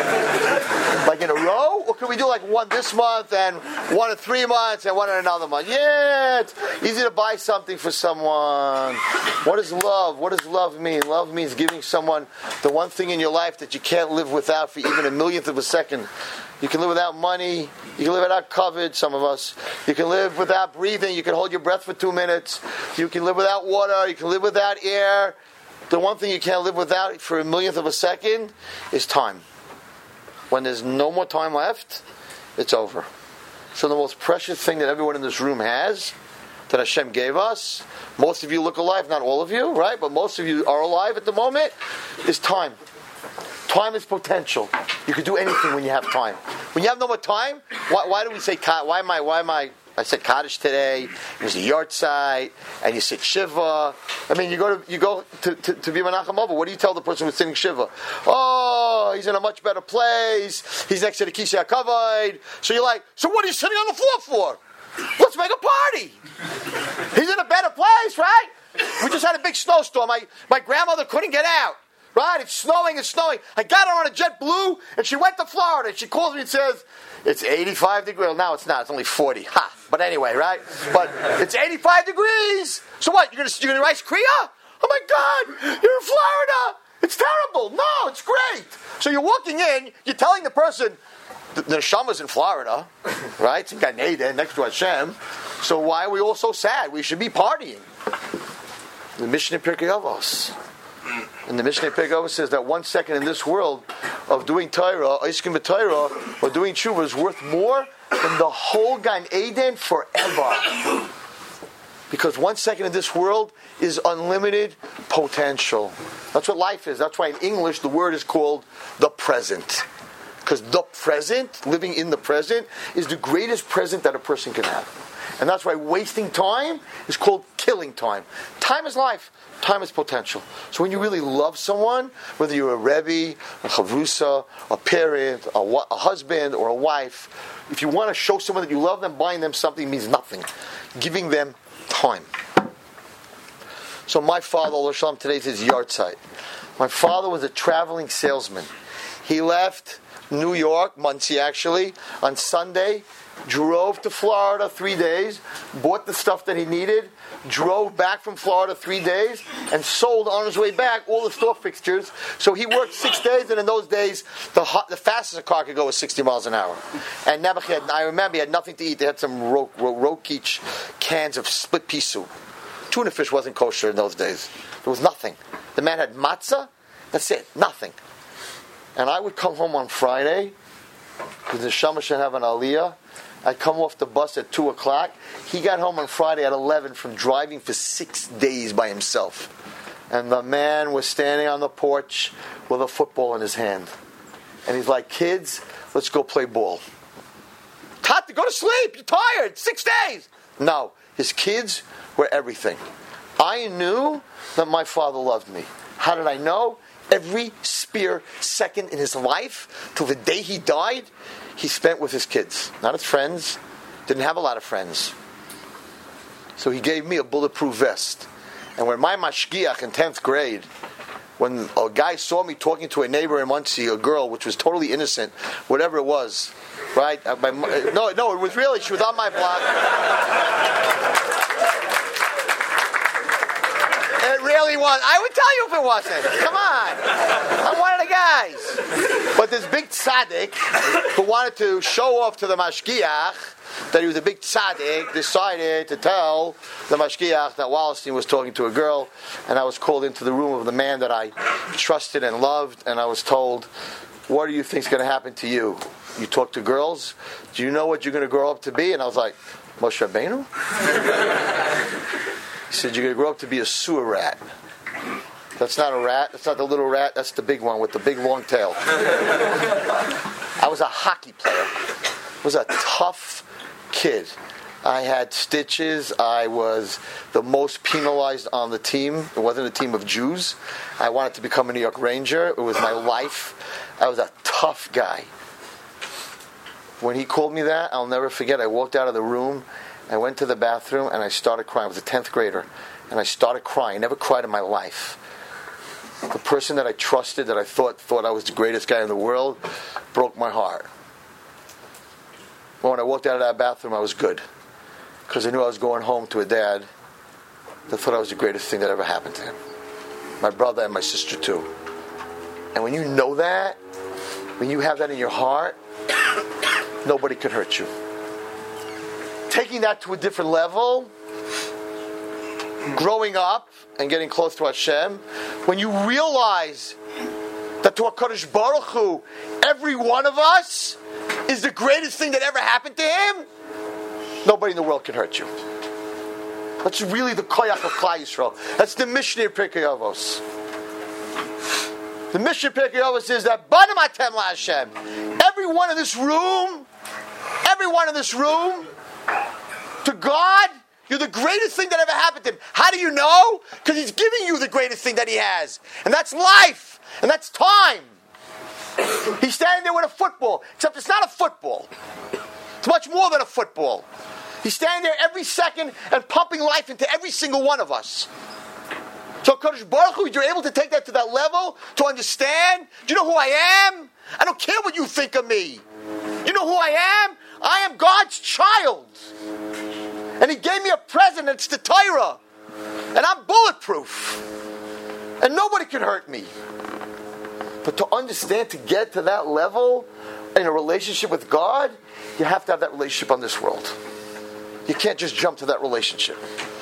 like in a row? Or can we do like one this month and one in three months and one in another month? Yeah, it's easy to buy something for someone. What is love? What does love mean? Love means giving someone the one thing in your life that you can't live without for even a millionth of a second. You can live without money. You can live without covet, some of us. You can live without breathing. You can hold your breath for two minutes. You can live without water. You can live without air. The one thing you can't live without for a millionth of a second is time. When there's no more time left, it's over. So the most precious thing that everyone in this room has, that Hashem gave us, most of you look alive, not all of you, right? But most of you are alive at the moment, is time. Time is potential. You can do anything when you have time. When you have no more time, why, why do we say, why am I, why am I, I said Kaddish today, it was a yard site, and you sit Shiva. I mean, you go to you go to, to, to be Menachem Over. What do you tell the person who's sitting Shiva? Oh, he's in a much better place. He's next to the Kisei HaKavod. So you're like, so what are you sitting on the floor for? Let's make a party. He's in a better place, right? We just had a big snowstorm. My, my grandmother couldn't get out. Right? It's snowing, it's snowing. I got her on a JetBlue, and she went to Florida, and she calls me and says, it's eighty-five degrees. Well, now it's not. It's only forty. Ha! But anyway, right? But it's eighty-five degrees. So what? You're going to you're gonna rice Kriya? Oh, my God. You're in Florida. It's terrible. No, it's great. So you're walking in, you're telling the person, the, the Neshama's in Florida, right? It's in Gan Eden, next to Hashem. So why are we all so sad? We should be partying. The Mishnah Pirkei Avos. And the Mishnah Pirkei Avos says that one second in this world of doing Torah, Eiskim v'Torah, or doing Tshuva is worth more than the whole Gan Eden forever. Because one second in this world is unlimited potential. That's what life is. That's why in English the word is called the present. Because the present, living in the present, is the greatest present that a person can have. And that's why wasting time is called killing time. Time is life. Time is potential. So when you really love someone, whether you're a Rebbe, a Chavrusa, a parent, a, a husband, or a wife, if you want to show someone that you love them, buying them something means nothing. Giving them time. So my father, Allah Shalom, today's his yahrzeit. My father was a traveling salesman. He left New York, Muncie actually, on Sunday, drove to Florida three days, bought the stuff that he needed, drove back from Florida three days, and sold on his way back all the store fixtures. So he worked six days, and in those days, the hot, the fastest a car could go was sixty miles an hour. And Nebuchadnezzar, had, I remember he had nothing to eat. They had some ro- ro- Rokeach cans of split pea soup. Tuna fish wasn't kosher in those days. There was nothing. The man had matzah. That's it. Nothing. And I would come home on Friday, because the Neshama should have an aliyah. I'd come off the bus at two o'clock. He got home on Friday at eleven from driving for six days by himself. And the man was standing on the porch with a football in his hand. And he's like, kids, let's go play ball. Tati, go to sleep. You're tired. Six days. No. His kids were everything. I knew that my father loved me. How did I know? Every spare second in his life, till the day he died, he spent with his kids, not his friends. Didn't have a lot of friends. So he gave me a bulletproof vest. And when my mashgiach in tenth grade, when a guy saw me talking to a neighbor in Muncie, a girl, which was totally innocent, whatever it was, right? My, no, no, it was really, she was on my block. It really was. I would tell you if it wasn't. Come on. I'm one of the guys. But this big tzaddik who wanted to show off to the mashgiach that he was a big tzaddik decided to tell the mashgiach that Wallerstein was talking to a girl, and I was called into the room of the man that I trusted and loved, and I was told, what do you think is going to happen to you? You talk to girls? Do you know what you're going to grow up to be? And I was like, Moshe Rabbeinu? He said, you're going to grow up to be a sewer rat. That's not a rat. That's not the little rat. That's the big one with the big long tail. I was a hockey player. I was a tough kid. I had stitches. I was the most penalized on the team. It wasn't a team of Jews. I wanted to become a New York Ranger. It was my life. I was a tough guy. When he called me that, I'll never forget. I walked out of the room. I went to the bathroom and I started crying. I was a tenth grader. And I started crying. I never cried in my life. The person that I trusted, that I thought thought I was the greatest guy in the world, broke my heart. But when I walked out of that bathroom, I was good. Because I knew I was going home to a dad that thought I was the greatest thing that ever happened to him. My brother and my sister too. And when you know that, when you have that in your heart, nobody can hurt you. Taking that to a different level, growing up and getting close to Hashem, when you realize that to HaKadosh Baruch Hu, every one of us is the greatest thing that ever happened to him, nobody in the world can hurt you. That's really the koyach of Klal Yisrael. That's the mission of Pirkei Avos. The mission of Pirkei Avos is that Banim Atem LaHashem. Everyone in this room, everyone in this room, to God, you're the greatest thing that ever happened to him. How do you know? Because he's giving you the greatest thing that he has. And that's life. And that's time. He's standing there with a football. Except it's not a football. It's much more than a football. He's standing there every second and pumping life into every single one of us. So Kadosh Baruch Hu, you're able to take that to that level, to understand, do you know who I am? I don't care what you think of me. You know who I am? I am God's child. And he gave me a present, it's the Torah. And I'm bulletproof. And nobody can hurt me. But to understand, to get to that level in a relationship with God, you have to have that relationship on this world. You can't just jump to that relationship.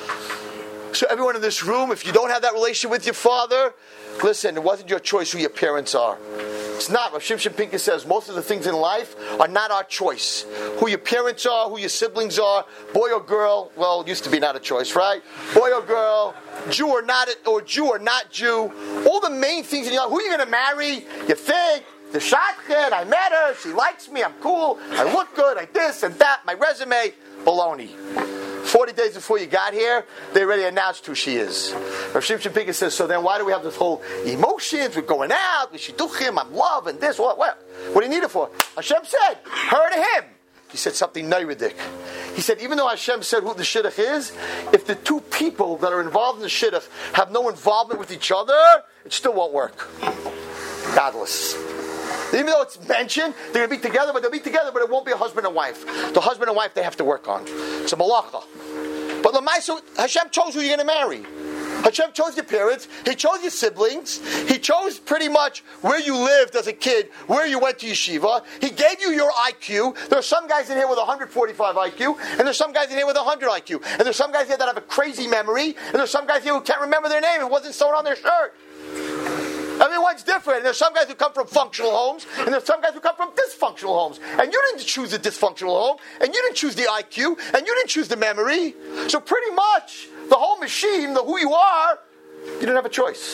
So everyone in this room, if you don't have that relationship with your father, listen, it wasn't your choice who your parents are. It's not. Rav Shimshon Pincus says most of the things in life are not our choice. Who your parents are, who your siblings are, boy or girl. Well, it used to be not a choice, right? Boy or girl, Jew or not, or Jew or not Jew. All the main things in your life. Who are you going to marry? You think the shotgun. I met her. She likes me. I'm cool. I look good. I this and that. My resume. Baloney. Forty days before you got here, they already announced who she is. Rav Shimshon Pincus says, so then why do we have this whole emotions? We're going out, we shidduchim, I'm love, and this, what, what? What do you need it for? Hashem said, her to him. he said something neidic. He said, even though Hashem said who the shidduch is, if the two people that are involved in the shidduch have no involvement with each other, it still won't work. Godless. Even though it's mentioned, they're going to be together, but they'll be together, but it won't be a husband and wife. The husband and wife they have to work on. It's a malacha. But Lamaisa, Hashem chose who you're going to marry. Hashem chose your parents. He chose your siblings. He chose pretty much where you lived as a kid, where you went to yeshiva. He gave you your I Q. There are some guys in here with one hundred forty-five I Q, and there's some guys in here with one hundred I Q. And there's some guys here that have a crazy memory, and there's some guys here who can't remember their name. It wasn't sewn on their shirt. Everyone's different. And there's some guys who come from functional homes, and there's some guys who come from dysfunctional homes. And you didn't choose the dysfunctional home, and you didn't choose the I Q, and you didn't choose the memory. So pretty much, the whole machine, the who you are, you didn't have a choice.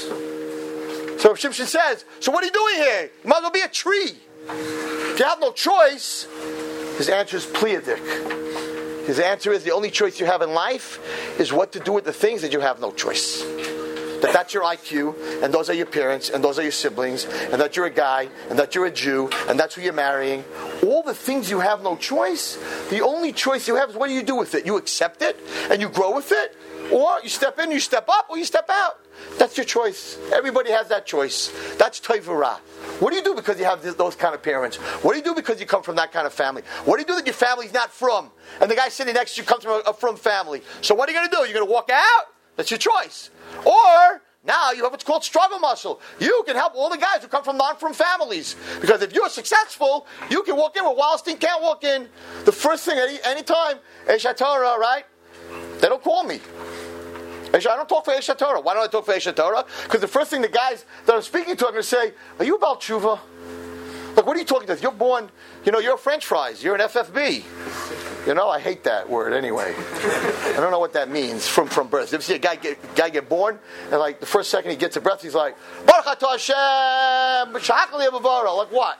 So Shimshon says, so what are you doing here? You might as well be a tree. If you have no choice, his answer is pliadik. His answer is the only choice you have in life is what to do with the things that you have no choice. That that's your I Q, and those are your parents, and those are your siblings, and that you're a guy, and that you're a Jew, and that's who you're marrying. All the things you have no choice, the only choice you have is what do you do with it? You accept it, and you grow with it, or you step in, you step up, or you step out. That's your choice. Everybody has that choice. That's Toivara. What do you do because you have those kind of parents? What do you do because you come from that kind of family? What do you do that your family's not from? And the guy sitting next to you comes from a, a from family. So what are you going to do? You're going to walk out? That's your choice. Or, now you have what's called struggle muscle. You can help all the guys who come from non-from families. Because if you're successful, you can walk in where Wallerstein can't walk in. The first thing, any anytime, Eish HaTorah, right? They don't call me. I don't talk for Eish HaTorah. Why don't I talk for Eish HaTorah? Because the first thing the guys that I'm speaking to are going to say, are you about tshuva? Like, what are you talking to? You're born, you know, you're French fries. You're an F F B. You know, I hate that word anyway. I don't know what that means from, from birth. You ever see a guy get, guy get born, and like the first second he gets a breath, he's like, Baruch atah Hashem, shachali avavara. Like what?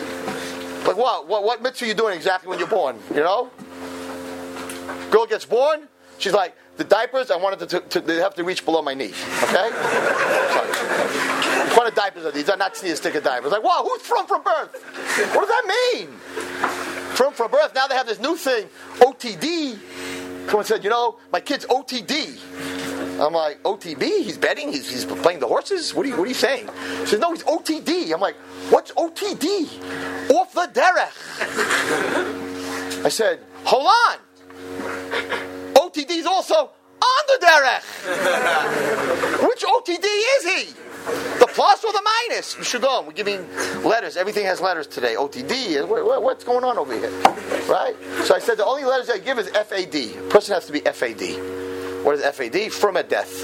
Like what? What? What mitzvah are you doing exactly when you're born? You know? Girl gets born, she's like, the diapers, I wanted to, to, they have to reach below my knee. Okay? What kind of diapers are these? They're not sneeze sticker diapers. Like, wow, who's from from birth? What does that mean? From from birth, now they have this new thing, O T D. Someone said, you know, my kid's O T D. I'm like, O T B? He's betting? He's, he's playing the horses? What are you, what are you saying? She says, no, he's O T D. I'm like, what's O T D? Off the derech. I said, hold on. O T D is also on the derech. Which O T D is he? The plus or the minus? We should go. We're giving letters. Everything has letters today. O T D. What's going on over here? Right? So I said the only letters I give is F A D. A person has to be F A D. What is F A D? From a death.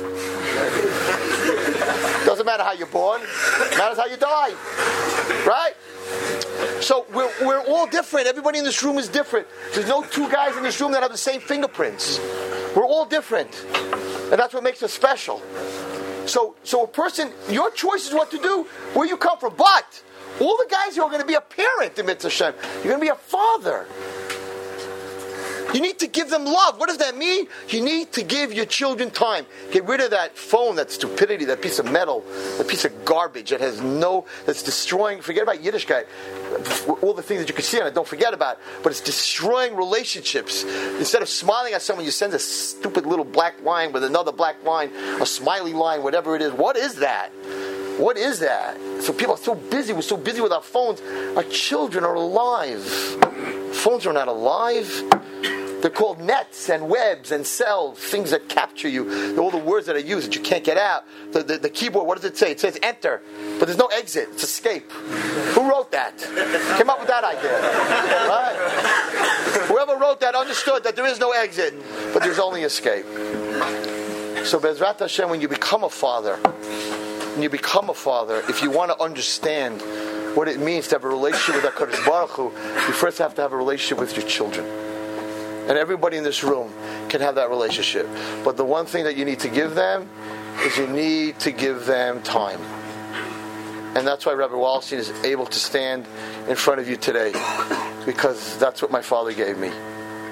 Doesn't matter how you're born. It matters how you die. Right? So we're, we're all different. Everybody in this room is different. There's no two guys in this room that have the same fingerprints. We're all different. And that's what makes us special. So so a person, your choice is what to do, where you come from. But all the guys here are going to be a parent in Mitzvah Hashem. You're going to be a father. You need to give them love. What does that mean? You need to give your children time. Get rid of that phone, that stupidity, that piece of metal, that piece of garbage that has no, that's destroying, forget about Yiddishkeit. All the things that you can see on it, don't forget about. But it's destroying relationships. Instead of smiling at someone, you send a stupid little black line with another black line, a smiley line, whatever it is. What is that? What is that? So people are so busy. We're so busy with our phones. Our children are alive. Phones are not alive. They're called nets and webs and cells, things that capture you. All the words that are used that you can't get out. The, the, the keyboard, what does it say? It says enter, but there's no exit. It's escape. Who wrote that? Came up with that idea. Right? Whoever wrote that understood that there is no exit, but there's only escape. So Bezrat Hashem, when you become a father, when you become a father, if you want to understand what it means to have a relationship with HaKadosh Baruch Hu, you first have to have a relationship with your children. And everybody in this room can have that relationship. But the one thing that you need to give them is you need to give them time. And that's why Rabbi Wallerstein is able to stand in front of you today. Because that's what my father gave me.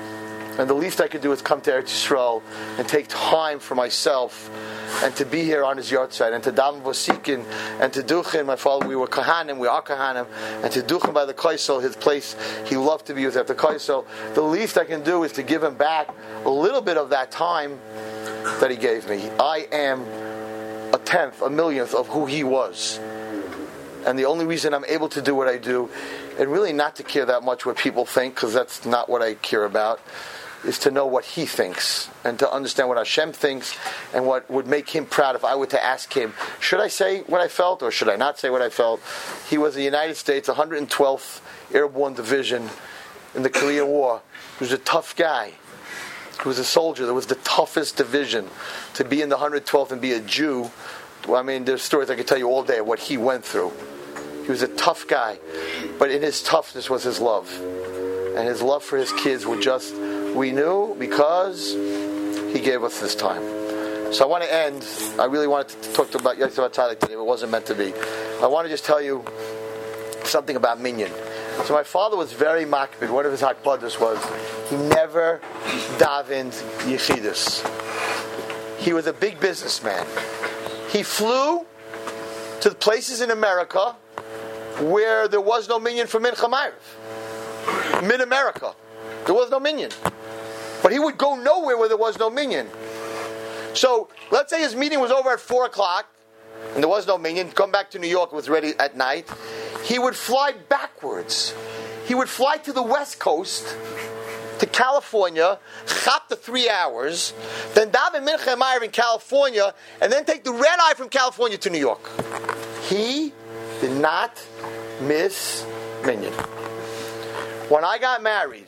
And the least I could do is come to Eretz Yisrael and take time for myself and to be here on his yahrzeit and to daven v'sikin and to duchen. My father, we were kahanim, we are kahanim, and to duchen by the Kaisel, his place he loved to be with at the Kaisel. The least I can do is to give him back a little bit of that time that he gave me. I am a tenth, a millionth of who he was. And the only reason I'm able to do what I do, and really not to care that much what people think, because that's not what I care about, is to know what he thinks and to understand what Hashem thinks and what would make him proud if I were to ask him, should I say what I felt or should I not say what I felt? He was the United States one hundred twelfth Airborne Division in the Korean War. He was a tough guy. He was a soldier. That was the toughest division. To be in the one hundred twelfth and be a Jew, I mean, there's stories I could tell you all day of what he went through. He was a tough guy. But in his toughness was his love. And his love for his kids were just, we knew because he gave us this time. So I want to end. I really wanted to talk about Yosef Atzadik today, but it wasn't meant to be. I want to just tell you something about Minyan. So my father was very makbid. One of his hakbadas was he never davened yechidus. He was a big businessman. He flew to the places in America where there was no minyan for Mincha Ma'ariv. Mid-America. There was no minyan. But he would go nowhere where there was no minyan. So, let's say his meeting was over at four o'clock, and there was no minyan, come back to New York, it was ready at night. He would fly backwards. He would fly to the West Coast, to California, chop the three hours, then daven Mincha Ma'ariv in California, and then take the red eye from California to New York. He did not miss minyan. When I got married,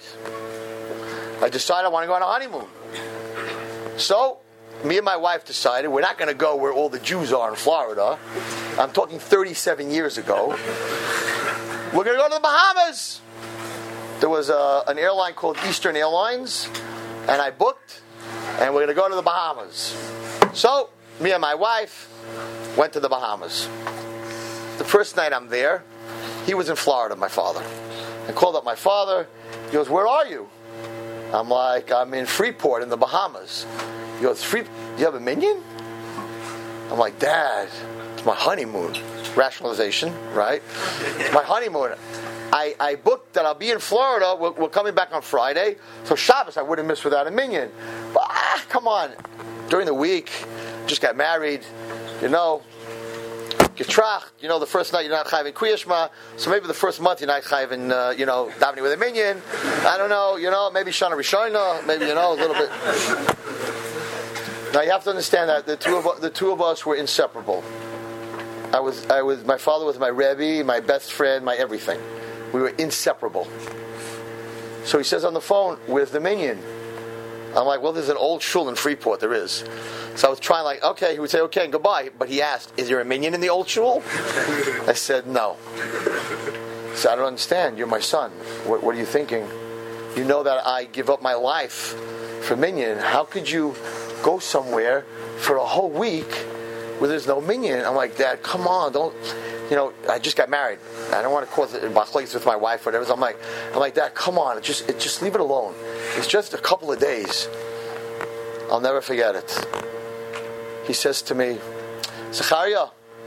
I decided I want to go on a honeymoon. So, me and my wife decided we're not going to go where all the Jews are in Florida. I'm talking thirty-seven years ago. We're going to go to the Bahamas. There was a, an airline called Eastern Airlines, and I booked, and we're going to go to the Bahamas. So, me and my wife went to the Bahamas. The first night I'm there, he was in Florida, my father. I called up my father. He goes, where are you? I'm like, I'm in Freeport in the Bahamas. He goes, Free, you have a minyan? I'm like, Dad, it's my honeymoon. Rationalization, right? It's my honeymoon. I, I booked that I'll be in Florida. We're, we're coming back on Friday. So Shabbos I wouldn't miss without a minyan. But, ah, come on. During the week, just got married, you know. Getracht, you know, the first night you're not chayv in Kriyashma, so maybe the first month you're not chayv in, uh, you know, davening with a minyan. I don't know, you know, maybe Shana Rishona, maybe, you know, a little bit. Now you have to understand that the two of the two of us were inseparable. I was, I was, my father was my Rebbe, my best friend, my everything. We were inseparable. So he says on the phone, where's the minyan? I'm like, well, there's an old shul in Freeport, there is. So I was trying like, okay, he would say, okay, goodbye. But he asked, is there a minyan in the old shul? I said, no. He said, I don't understand, you're my son. What, what are you thinking? You know that I give up my life for minyan. How could you go somewhere for a whole week where there's no minyan? I'm like, Dad, come on, don't, you know, I just got married. I don't want to cause it bachlais with my wife or whatever. So I'm like, I'm like, Dad, come on, just, it, just leave it alone. It's just a couple of days. I'll never forget it. He says to me, Zachariah,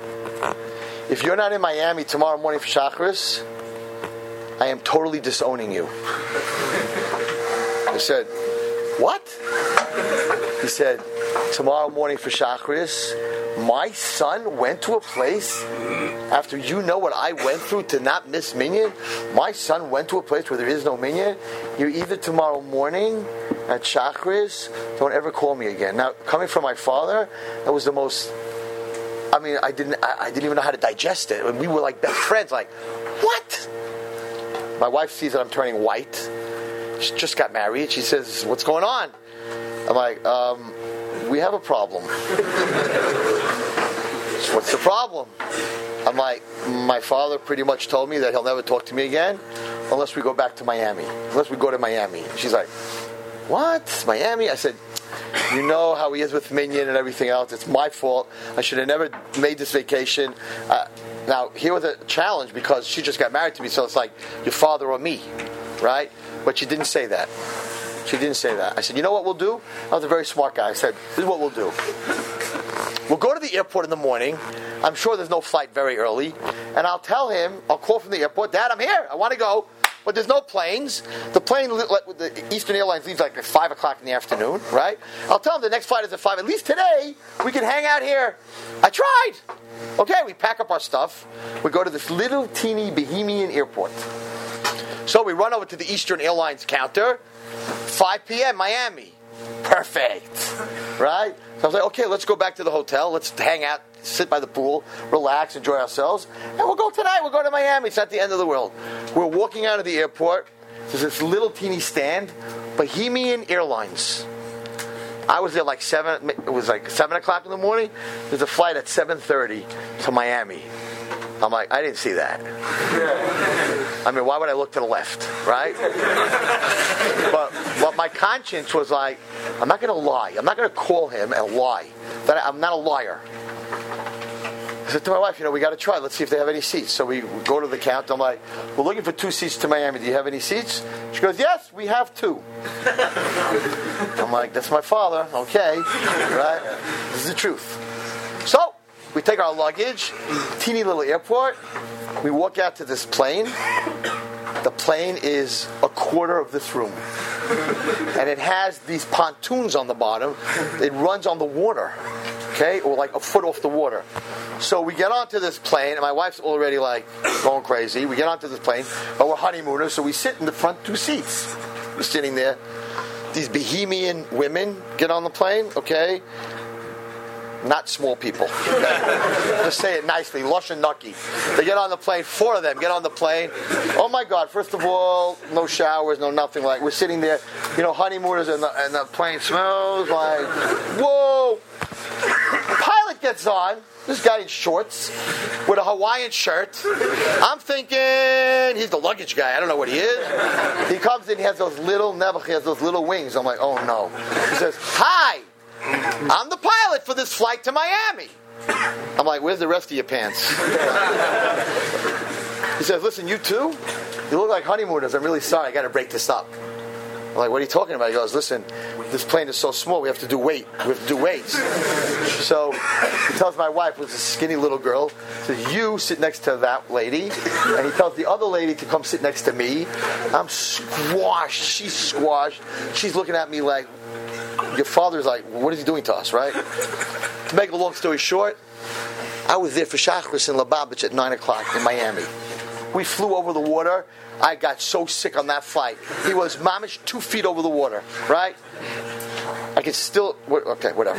if you're not in Miami tomorrow morning for Shacharis, I am totally disowning you. I said, what? He said, tomorrow morning for Shacharis, my son went to a place after you know what I went through to not miss minyan. My son went to a place where there is no minyan. You're either tomorrow morning at Shacharis, don't ever call me again. Now, coming from my father, that was the most. I mean, I didn't. I, I didn't even know how to digest it. And we were like best friends. Like, what? My wife sees that I'm turning white. She just got married. She says, "What's going on?" I'm like, um, "We have a problem." What's the problem? I'm like, my father pretty much told me that he'll never talk to me again unless we go back to Miami. Unless we go to Miami. She's like, what? Miami? I said, you know how he is with Minyan and everything else. It's my fault. I should have never made this vacation. Uh, now, here was a challenge because she just got married to me, so it's like, your father or me, right? But she didn't say that. She didn't say that. I said, you know what we'll do? I was a very smart guy. I said, this is what we'll do. We'll go to the airport in the morning. I'm sure there's no flight very early. And I'll tell him, I'll call from the airport, Dad, I'm here. I want to go. But there's no planes. The plane, the Eastern Airlines leaves like at five o'clock in the afternoon, right? I'll tell him the next flight is at five. At least today, we can hang out here. I tried. Okay, we pack up our stuff. We go to this little teeny Bohemian airport. So we run over to the Eastern Airlines counter. five p.m. Miami. Perfect. Right? So I was like, okay, let's go back to the hotel. Let's hang out, sit by the pool, relax, enjoy ourselves. And we'll go tonight. We'll go to Miami. It's not the end of the world. We're walking out of the airport. There's this little teeny stand. Bohemian Airlines. I was there like seven, it was like seven o'clock in the morning. There's a flight at seven thirty to Miami. I'm like, I didn't see that. I mean, why would I look to the left, right? But, but my conscience was like, I'm not going to lie. I'm not going to call him and lie. That I'm not a liar. I said to my wife, you know, we got to try. Let's see if they have any seats. So we go to the counter. I'm like, we're looking for two seats to Miami. Do you have any seats? She goes, yes, we have two. I'm like, that's my father. Okay. Right? This is the truth. So we take our luggage, teeny little airport. We walk out to this plane. The plane is a quarter of this room. And it has these pontoons on the bottom. It runs on the water. Okay? Or like a foot off the water. So we get onto this plane, and my wife's already like going crazy. We get onto this plane, but we're honeymooners, so we sit in the front two seats. We're sitting there. These Bohemian women get on the plane, okay? Not small people. Okay? Just say it nicely. Lush and Nucky. They get on the plane. Four of them get on the plane. Oh my God! First of all, no showers, no nothing. Like we're sitting there, you know, honeymooners, and the, and the plane smells like whoa. Pilot gets on. This guy in shorts with a Hawaiian shirt. I'm thinking he's the luggage guy. I don't know what he is. He comes in. He has those little never. He has those little wings. I'm like, oh no. He says, "Hi, I'm the pilot for this flight to Miami." I'm like, where's the rest of your pants? He says, listen, you too? You look like honeymooners. I'm really sorry. I got to break this up. I'm like, what are you talking about? He goes, listen, this plane is so small. We have to do weight. We have to do weights. So he tells my wife, who's a skinny little girl, says, you sit next to that lady. And he tells the other lady to come sit next to me. I'm squashed. She's squashed. She's looking at me like, your father's like, what is he doing to us, right? To make a long story short, I was there for Shachris in Lubavitch at nine o'clock in Miami. We flew over the water. I got so sick on that flight. He was mamish two feet over the water, right? I can still... Okay, whatever.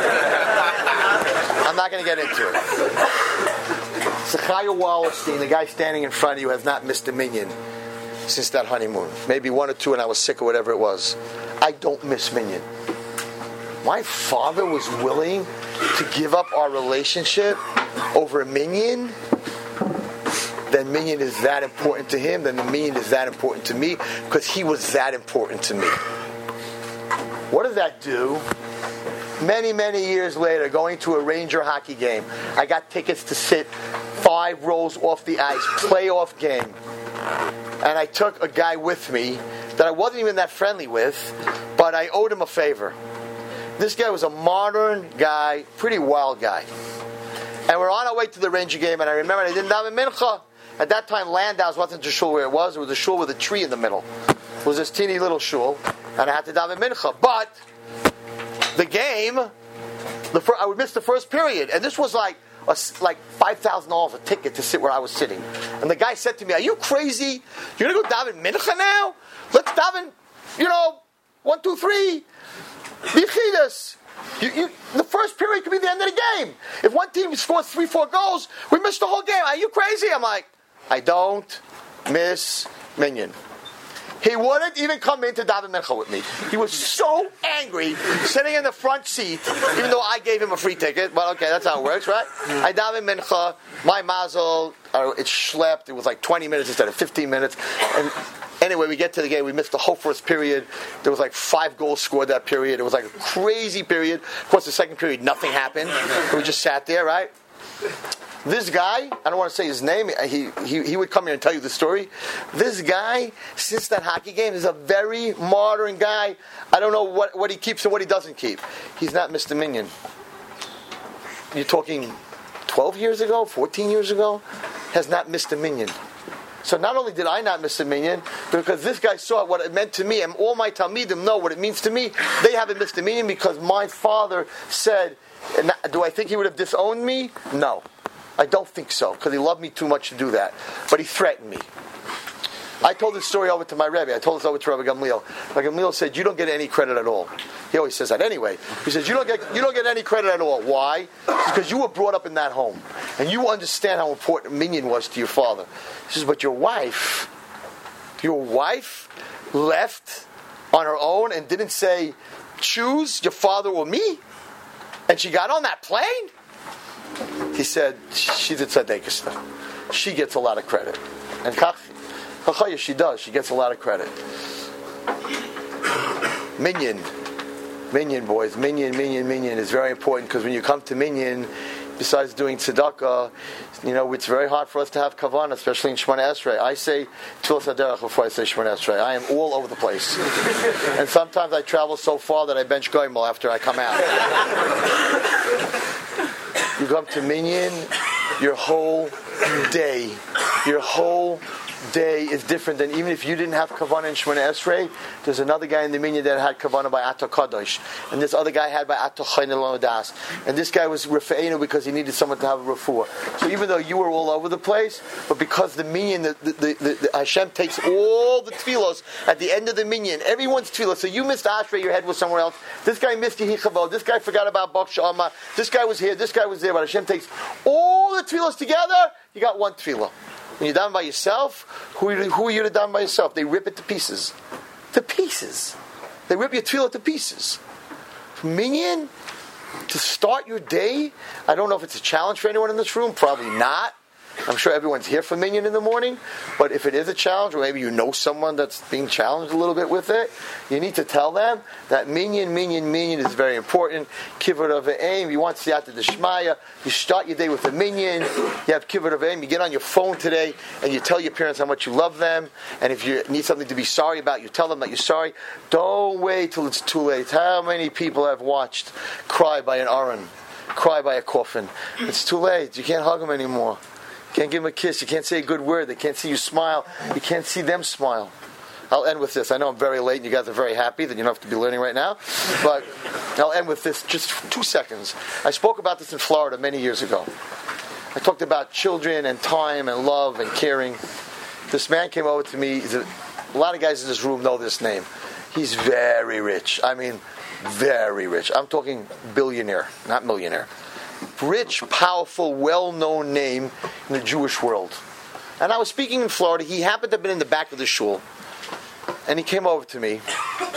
I'm not going to get into it. Zechariah Wallerstein, the guy standing in front of you, has not missed a minyan since that honeymoon. Maybe one or two and I was sick or whatever it was. I don't miss minyan. My father was willing to give up our relationship over a minyan. Then minyan is that important to him. Then the minyan is that important to me because he was that important to me. What does that do? Many, many years later, going to a Ranger hockey game, I got tickets to sit five rows off the ice, playoff game. And I took a guy with me that I wasn't even that friendly with, but I owed him a favor. This guy was a modern guy, pretty wild guy. And we're on our way to the Ranger game, and I remember I didn't have a mincha. At that time, Landau's wasn't a shul where it was. It was a shul with a tree in the middle. It was this teeny little shul, and I had to daven mincha. But the game, the fir- I would miss the first period, and this was like a, like five thousand dollars a ticket to sit where I was sitting. And the guy said to me, "Are you crazy? You're gonna go daven mincha now? Let's daven, you know, one, two, three, bichidas." You, you, the first period could be the end of the game. If one team scores three, four goals, we miss the whole game. Are you crazy? I'm like, I don't miss minyan. He wouldn't even come in to daven mincha with me. He was so angry, sitting in the front seat, even though I gave him a free ticket. But okay, that's how it works, right? I daven mincha, my mazel, uh, it schlepped. It was like twenty minutes instead of fifteen minutes. And anyway, we get to the game. We missed the whole first period. There was like five goals scored that period. It was like a crazy period. Of course, the second period, nothing happened. We just sat there, right? This guy, I don't want to say his name, he, he, he would come here and tell you the story. This guy, since that hockey game, is a very modern guy. I don't know what, what he keeps and what he doesn't keep. He's not Mister Minion. You're talking twelve years ago, fourteen years ago, has not missed a minion. So not only did I not miss a minion, because this guy saw what it meant to me, and all my Talmidim know what it means to me, they haven't missed a minion because my father said, do I think he would have disowned me? No. I don't think so, because he loved me too much to do that. But he threatened me. I told this story over to my Rebbe. I told this over to Rabbi Gamliel. Rabbi Gamliel said, "You don't get any credit at all." He always says that anyway. He says, "You don't get you don't get any credit at all. Why? Because you were brought up in that home, and you understand how important minion was to your father." He says, "But your wife, your wife left on her own and didn't say, choose your father or me, and she got on that plane." He said, "She's a tzadekista. She gets a lot of credit, and kach." She does. She gets a lot of credit. Minyan. Minyan, boys. Minyan, minyan, minyan is very important because when you come to minyan, besides doing tzedakah, you know, it's very hard for us to have kavanah, especially in Shemona Esrei. I say Tfilas HaDerech before I say Shemona Esrei. I am all over the place. And sometimes I travel so far that I bench goimel after I come out. You come to minyan, your whole day, your whole day is different than even if you didn't have kavanah in Shemona Esrei. There's another guy in the minyan that had kavanah by Ato Kadosh, and this other guy had by Ato Chaynel Das, and this guy was Rafa'enu because he needed someone to have a refuah. So even though you were all over the place, but because the minyan, the, the, the, the, the Hashem takes all the tefillos at the end of the minyan, everyone's tefillah. So you missed Ashrei, your head was somewhere else. This guy missed Yehi Chavo. This guy forgot about Bach Shama. This guy was here. This guy was there. But Hashem takes all the tefillos together. You got one tefillah. When you're down by yourself, who, who are you to down by yourself? They rip it to pieces. To pieces. They rip your tefillah to pieces. Minyan, to start your day, I don't know if it's a challenge for anyone in this room. Probably not. I'm sure everyone's here for minyan in the morning. But if it is a challenge, or maybe you know someone that's being challenged a little bit with it, you need to tell them that minyan, minyan, minyan is very important. Kibbud of aim. You want siyata d'shmaya. You start your day with a minyan. You have kibbud of aim. You get on your phone today and you tell your parents how much you love them. And if you need something to be sorry about, you tell them that you're sorry. Don't wait till it's too late. How many people have watched cry by an aron, cry by a coffin? It's too late. You can't hug them anymore. You can't give them a kiss. You can't say a good word. They can't see you smile. You can't see them smile. I'll end with this. I know I'm very late and you guys are very happy that you don't have to be learning right now. But I'll end with this just for two seconds. I spoke about this in Florida many years ago. I talked about children and time and love and caring. This man came over to me. He's a, a lot of guys in this room know this name. He's very rich. I mean, very rich. I'm talking billionaire, not millionaire. Rich, powerful, well-known name in the Jewish world. And I was speaking in Florida. He happened to have been in the back of the shul. And he came over to me.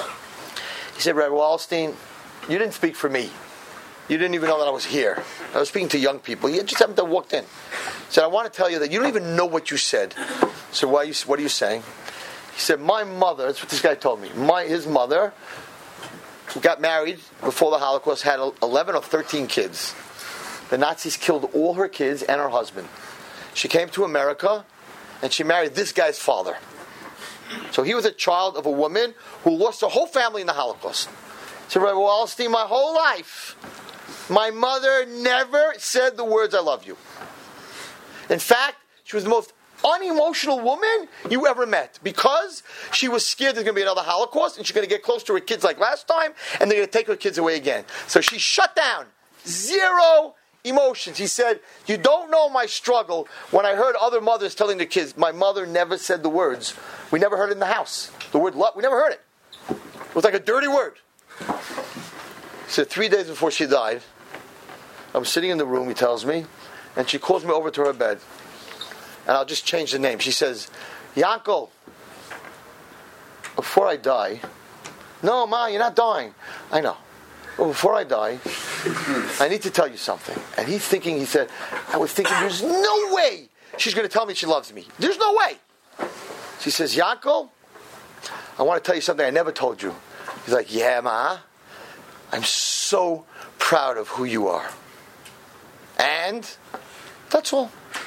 He said, "Rabbi Wallerstein, you didn't speak for me. You didn't even know that I was here. I was speaking to young people. You just happened to have walked in." He said, "I want to tell you that you don't even know what you said." So why are you, what are you saying? He said, "My mother," that's what this guy told me, my his mother, who got married before the Holocaust, had eleven or thirteen kids. The Nazis killed all her kids and her husband. She came to America and she married this guy's father. So he was a child of a woman who lost her whole family in the Holocaust. So Rabbi Wallerstein, my whole life, my mother never said the words, 'I love you.' In fact, she was the most unemotional woman you ever met because she was scared there's going to be another Holocaust and she's going to get close to her kids like last time and they're going to take her kids away again. So she shut down. Zero emotions. He said, "You don't know my struggle." When I heard other mothers telling their kids, my mother never said the words. We never heard it in the house. The word love, we never heard it. It was like a dirty word. He said, three days before she died, I was sitting in the room, he tells me, and she calls me over to her bed. And I'll just change the name. She says, "Yankel, before I die," "No, Ma, you're not dying." "I know. Well, before I die, I need to tell you something." And he's thinking, he said, I was thinking, there's no way she's going to tell me she loves me. There's no way. She says, "Yankel, I want to tell you something I never told you." He's like, "Yeah, Ma, I'm so proud of who you are. And That's all.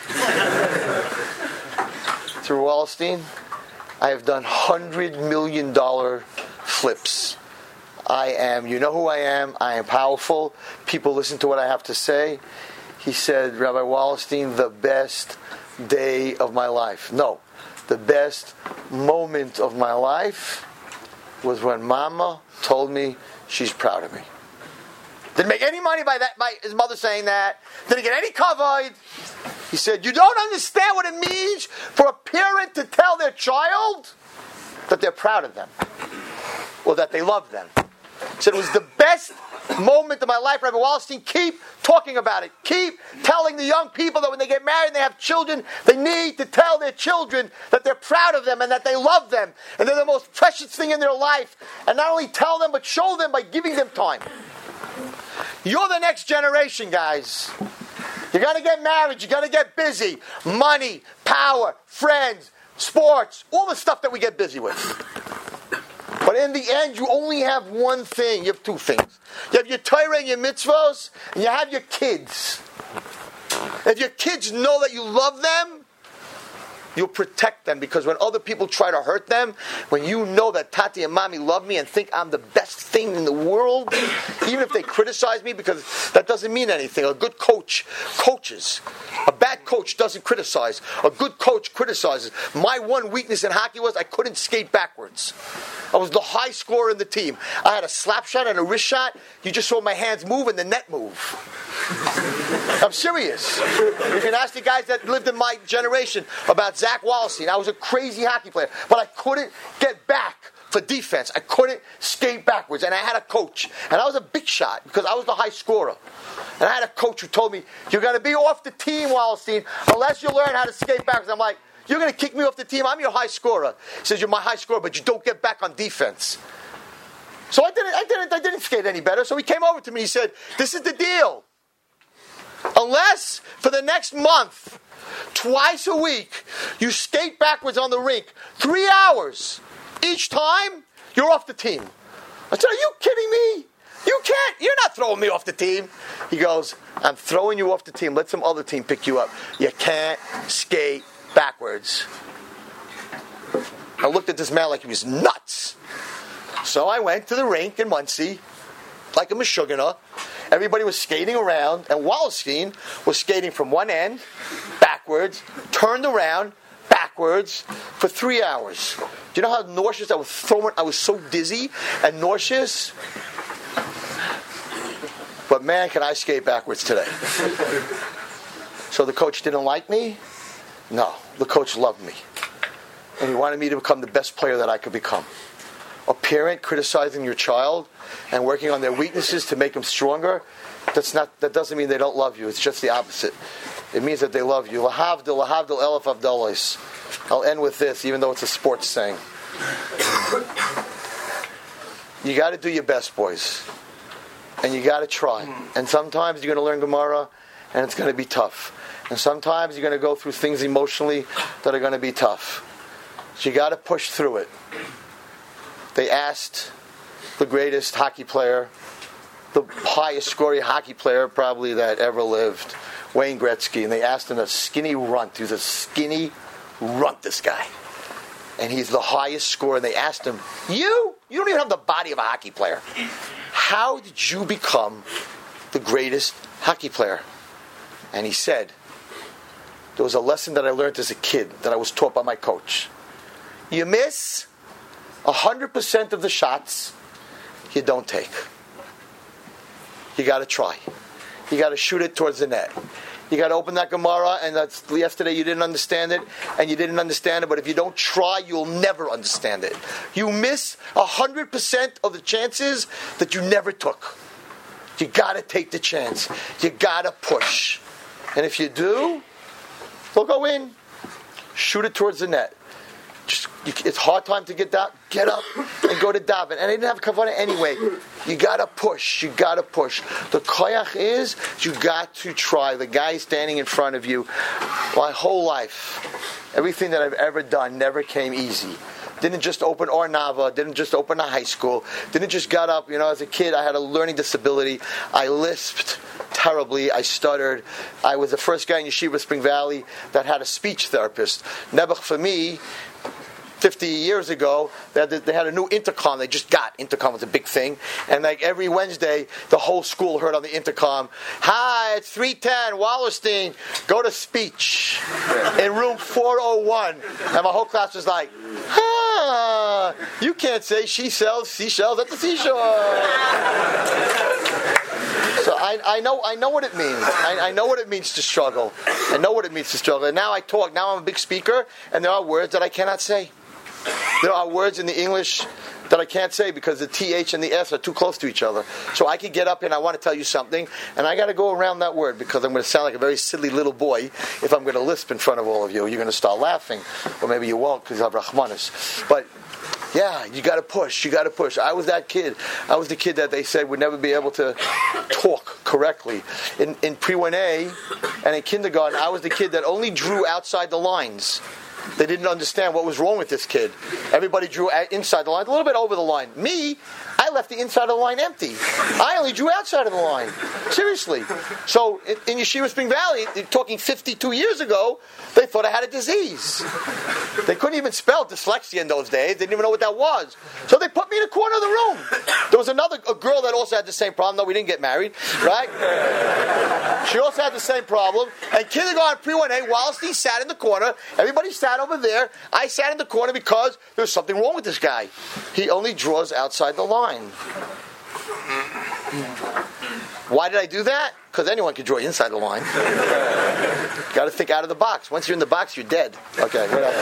Through Wallerstein, I have done one hundred million dollars flips. I am, you know who I am, I am powerful. People listen to what I have to say. He said, Rabbi Wallerstein, the best day of my life. No, the best moment of my life was when Mama told me she's proud of me. Didn't make any money by that, by his mother saying that. Didn't get any covered. He said, you don't understand what it means for a parent to tell their child that they're proud of them or that they love them. He said it was the best moment of my life, Rabbi Wallerstein. Keep talking about it. Keep telling the young people that when they get married and they have children, they need to tell their children that they're proud of them and that they love them and they're the most precious thing in their life. And not only tell them, but show them by giving them time. You're the next generation, guys. You got to get married. You got to get busy. Money, power, friends, sports, all the stuff that we get busy with. But in the end, you only have one thing. You have two things. You have your Torah and your mitzvahs, and you have your kids. If your kids know that you love them, you'll protect them, because when other people try to hurt them, when you know that Tati and Mommy love me and think I'm the best thing in the world, even if they criticize me, because that doesn't mean anything. A good coach coaches. A bad coach doesn't criticize. A good coach criticizes. My one weakness in hockey was I couldn't skate backwards. I was the high scorer in the team. I had a slap shot and a wrist shot. You just saw my hands move and the net move. I'm serious. You can ask the guys that lived in my generation about Zach Wallerstein. I was a crazy hockey player, but I couldn't get back for defense. I couldn't skate backwards, and I had a coach. And I was a big shot because I was the high scorer. And I had a coach who told me, you're going to be off the team, Wallerstein, unless you learn how to skate backwards. I'm like, you're going to kick me off the team? I'm your high scorer. He says, you're my high scorer, but you don't get back on defense. So I didn't, I didn't, I didn't skate any better. So he came over to me. He said, this is the deal. Unless for the next month, twice a week, you skate backwards on the rink, three hours each time, you're off the team. I said, are you kidding me? You can't. You're not throwing me off the team. He goes, I'm throwing you off the team. Let some other team pick you up. You can't skate backwards. I looked at this man like he was nuts. So I went to the rink in Muncie, like a Meshuggah. Everybody was skating around, and Wallerstein was skating from one end, backwards, turned around, backwards, for three hours. Do you know how nauseous I was throwing? I was so dizzy and nauseous. But man, can I skate backwards today. So the coach didn't like me? No, the coach loved me. And he wanted me to become the best player that I could become. A parent criticizing your child and working on their weaknesses to make them stronger, that's not, that doesn't mean they don't love you. It's just the opposite. It means that they love you. Lahavdil, lahavdil, elef avdalos. I'll end with this, even though it's a sports saying. You got to do your best, boys. And you got to try. And sometimes you're going to learn Gemara, and it's going to be tough. And sometimes you're going to go through things emotionally that are going to be tough. So you got to push through it. They asked the greatest hockey player, the highest scoring hockey player probably that ever lived, Wayne Gretzky, and they asked him a skinny runt. He was a skinny runt, this guy. And he's the highest scorer. And they asked him, you? You don't even have the body of a hockey player. How did you become the greatest hockey player? And he said, there was a lesson that I learned as a kid that I was taught by my coach. You miss one hundred percent of the shots you don't take. You got to try. You got to shoot it towards the net. You got to open that Gemara, and that's, yesterday you didn't understand it, and you didn't understand it, but if you don't try, you'll never understand it. You miss one hundred percent of the chances that you never took. You got to take the chance. You got to push. And if you do, they'll go in. Shoot it towards the net. Just, you, it's hard time to get down. Get up and go to daven. And I didn't have kavanah anyway. You gotta push. You gotta push. The koyach is you got to try. The guy standing in front of you. My whole life, everything that I've ever done never came easy. Didn't just open Or Nava. Didn't just open a high school. Didn't just got up. You know, as a kid, I had a learning disability. I lisped. terribly. I stuttered. I was the first guy in Yeshiva Spring Valley that had a speech therapist. Nebuch for me, fifty years ago, they had, they had a new intercom. They just got intercom was a big thing, and like every Wednesday, the whole school heard on the intercom, "Hi, it's three ten, Wallerstein. Go to speech in room four oh one." And my whole class was like, "Ah, you can't say she sells seashells at the seashore." So I, I know I know what it means. I, I know what it means to struggle. I know what it means to struggle. And now I talk. Now I'm a big speaker, and there are words that I cannot say. There are words in the English that I can't say because the T H and the S are too close to each other. So I could get up and I want to tell you something, and I got to go around that word because I'm going to sound like a very silly little boy if I'm going to lisp in front of all of you. You're going to start laughing, or maybe you won't because you have Rahmanis. But yeah, you got to push. You got to push. I was that kid. I was the kid that they said would never be able to talk correctly. In in pre one A and in kindergarten, I was the kid that only drew outside the lines. They didn't understand what was wrong with this kid. Everybody drew inside the line, a little bit over the line. Me, I left the inside of the line empty. I only drew outside of the line. Seriously. So in, in Yeshiva Spring Valley, talking fifty-two years ago, they thought I had a disease. They couldn't even spell dyslexia in those days. They didn't even know what that was. So they put me in a corner of the room. There was another a girl that also had the same problem. No, we didn't get married, right? She also had the same problem. And kindergarten pre one A, Wallerstein sat in the corner. Everybody sat over there. I sat in the corner because there's something wrong with this guy. He only draws outside the line. Why did I do that? Because anyone can draw inside the line. Got to think out of the box. Once you're in the box, you're dead. Okay, whatever.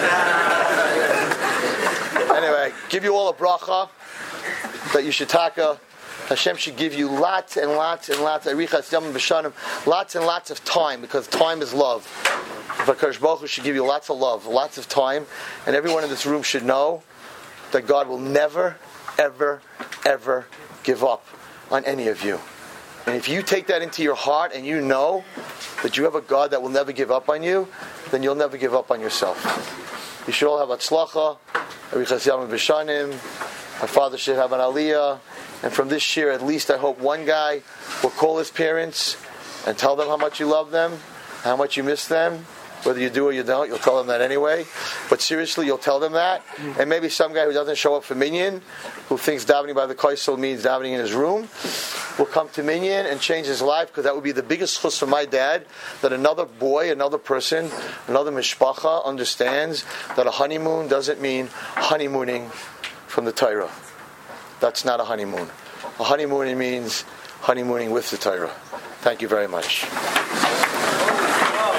Anyway, give you all a bracha that you should taka. Hashem should give you lots and lots and lots lots and lots of time, because time is love. HaKadosh Baruch Hu should give you lots of love, lots of time, and everyone in this room should know that God will never, ever, ever give up on any of you. And if you take that into your heart and you know that you have a God that will never give up on you, then you'll never give up on yourself. You should all have Hatzlacha, Arichas Yamim B'Shanim. My father should have an Aliyah. And from this year, at least I hope one guy will call his parents and tell them how much you love them, how much you miss them. Whether you do or you don't, you'll tell them that anyway. But seriously, you'll tell them that. And maybe some guy who doesn't show up for Minyan, who thinks davening by the Kaisel means davening in his room, will come to Minyan and change his life, because that would be the biggest chus for my dad, that another boy, another person, another mishpacha understands that a honeymoon doesn't mean honeymooning from the Torah. That's not a honeymoon. A honeymoon means honeymooning with the Torah. Thank you very much.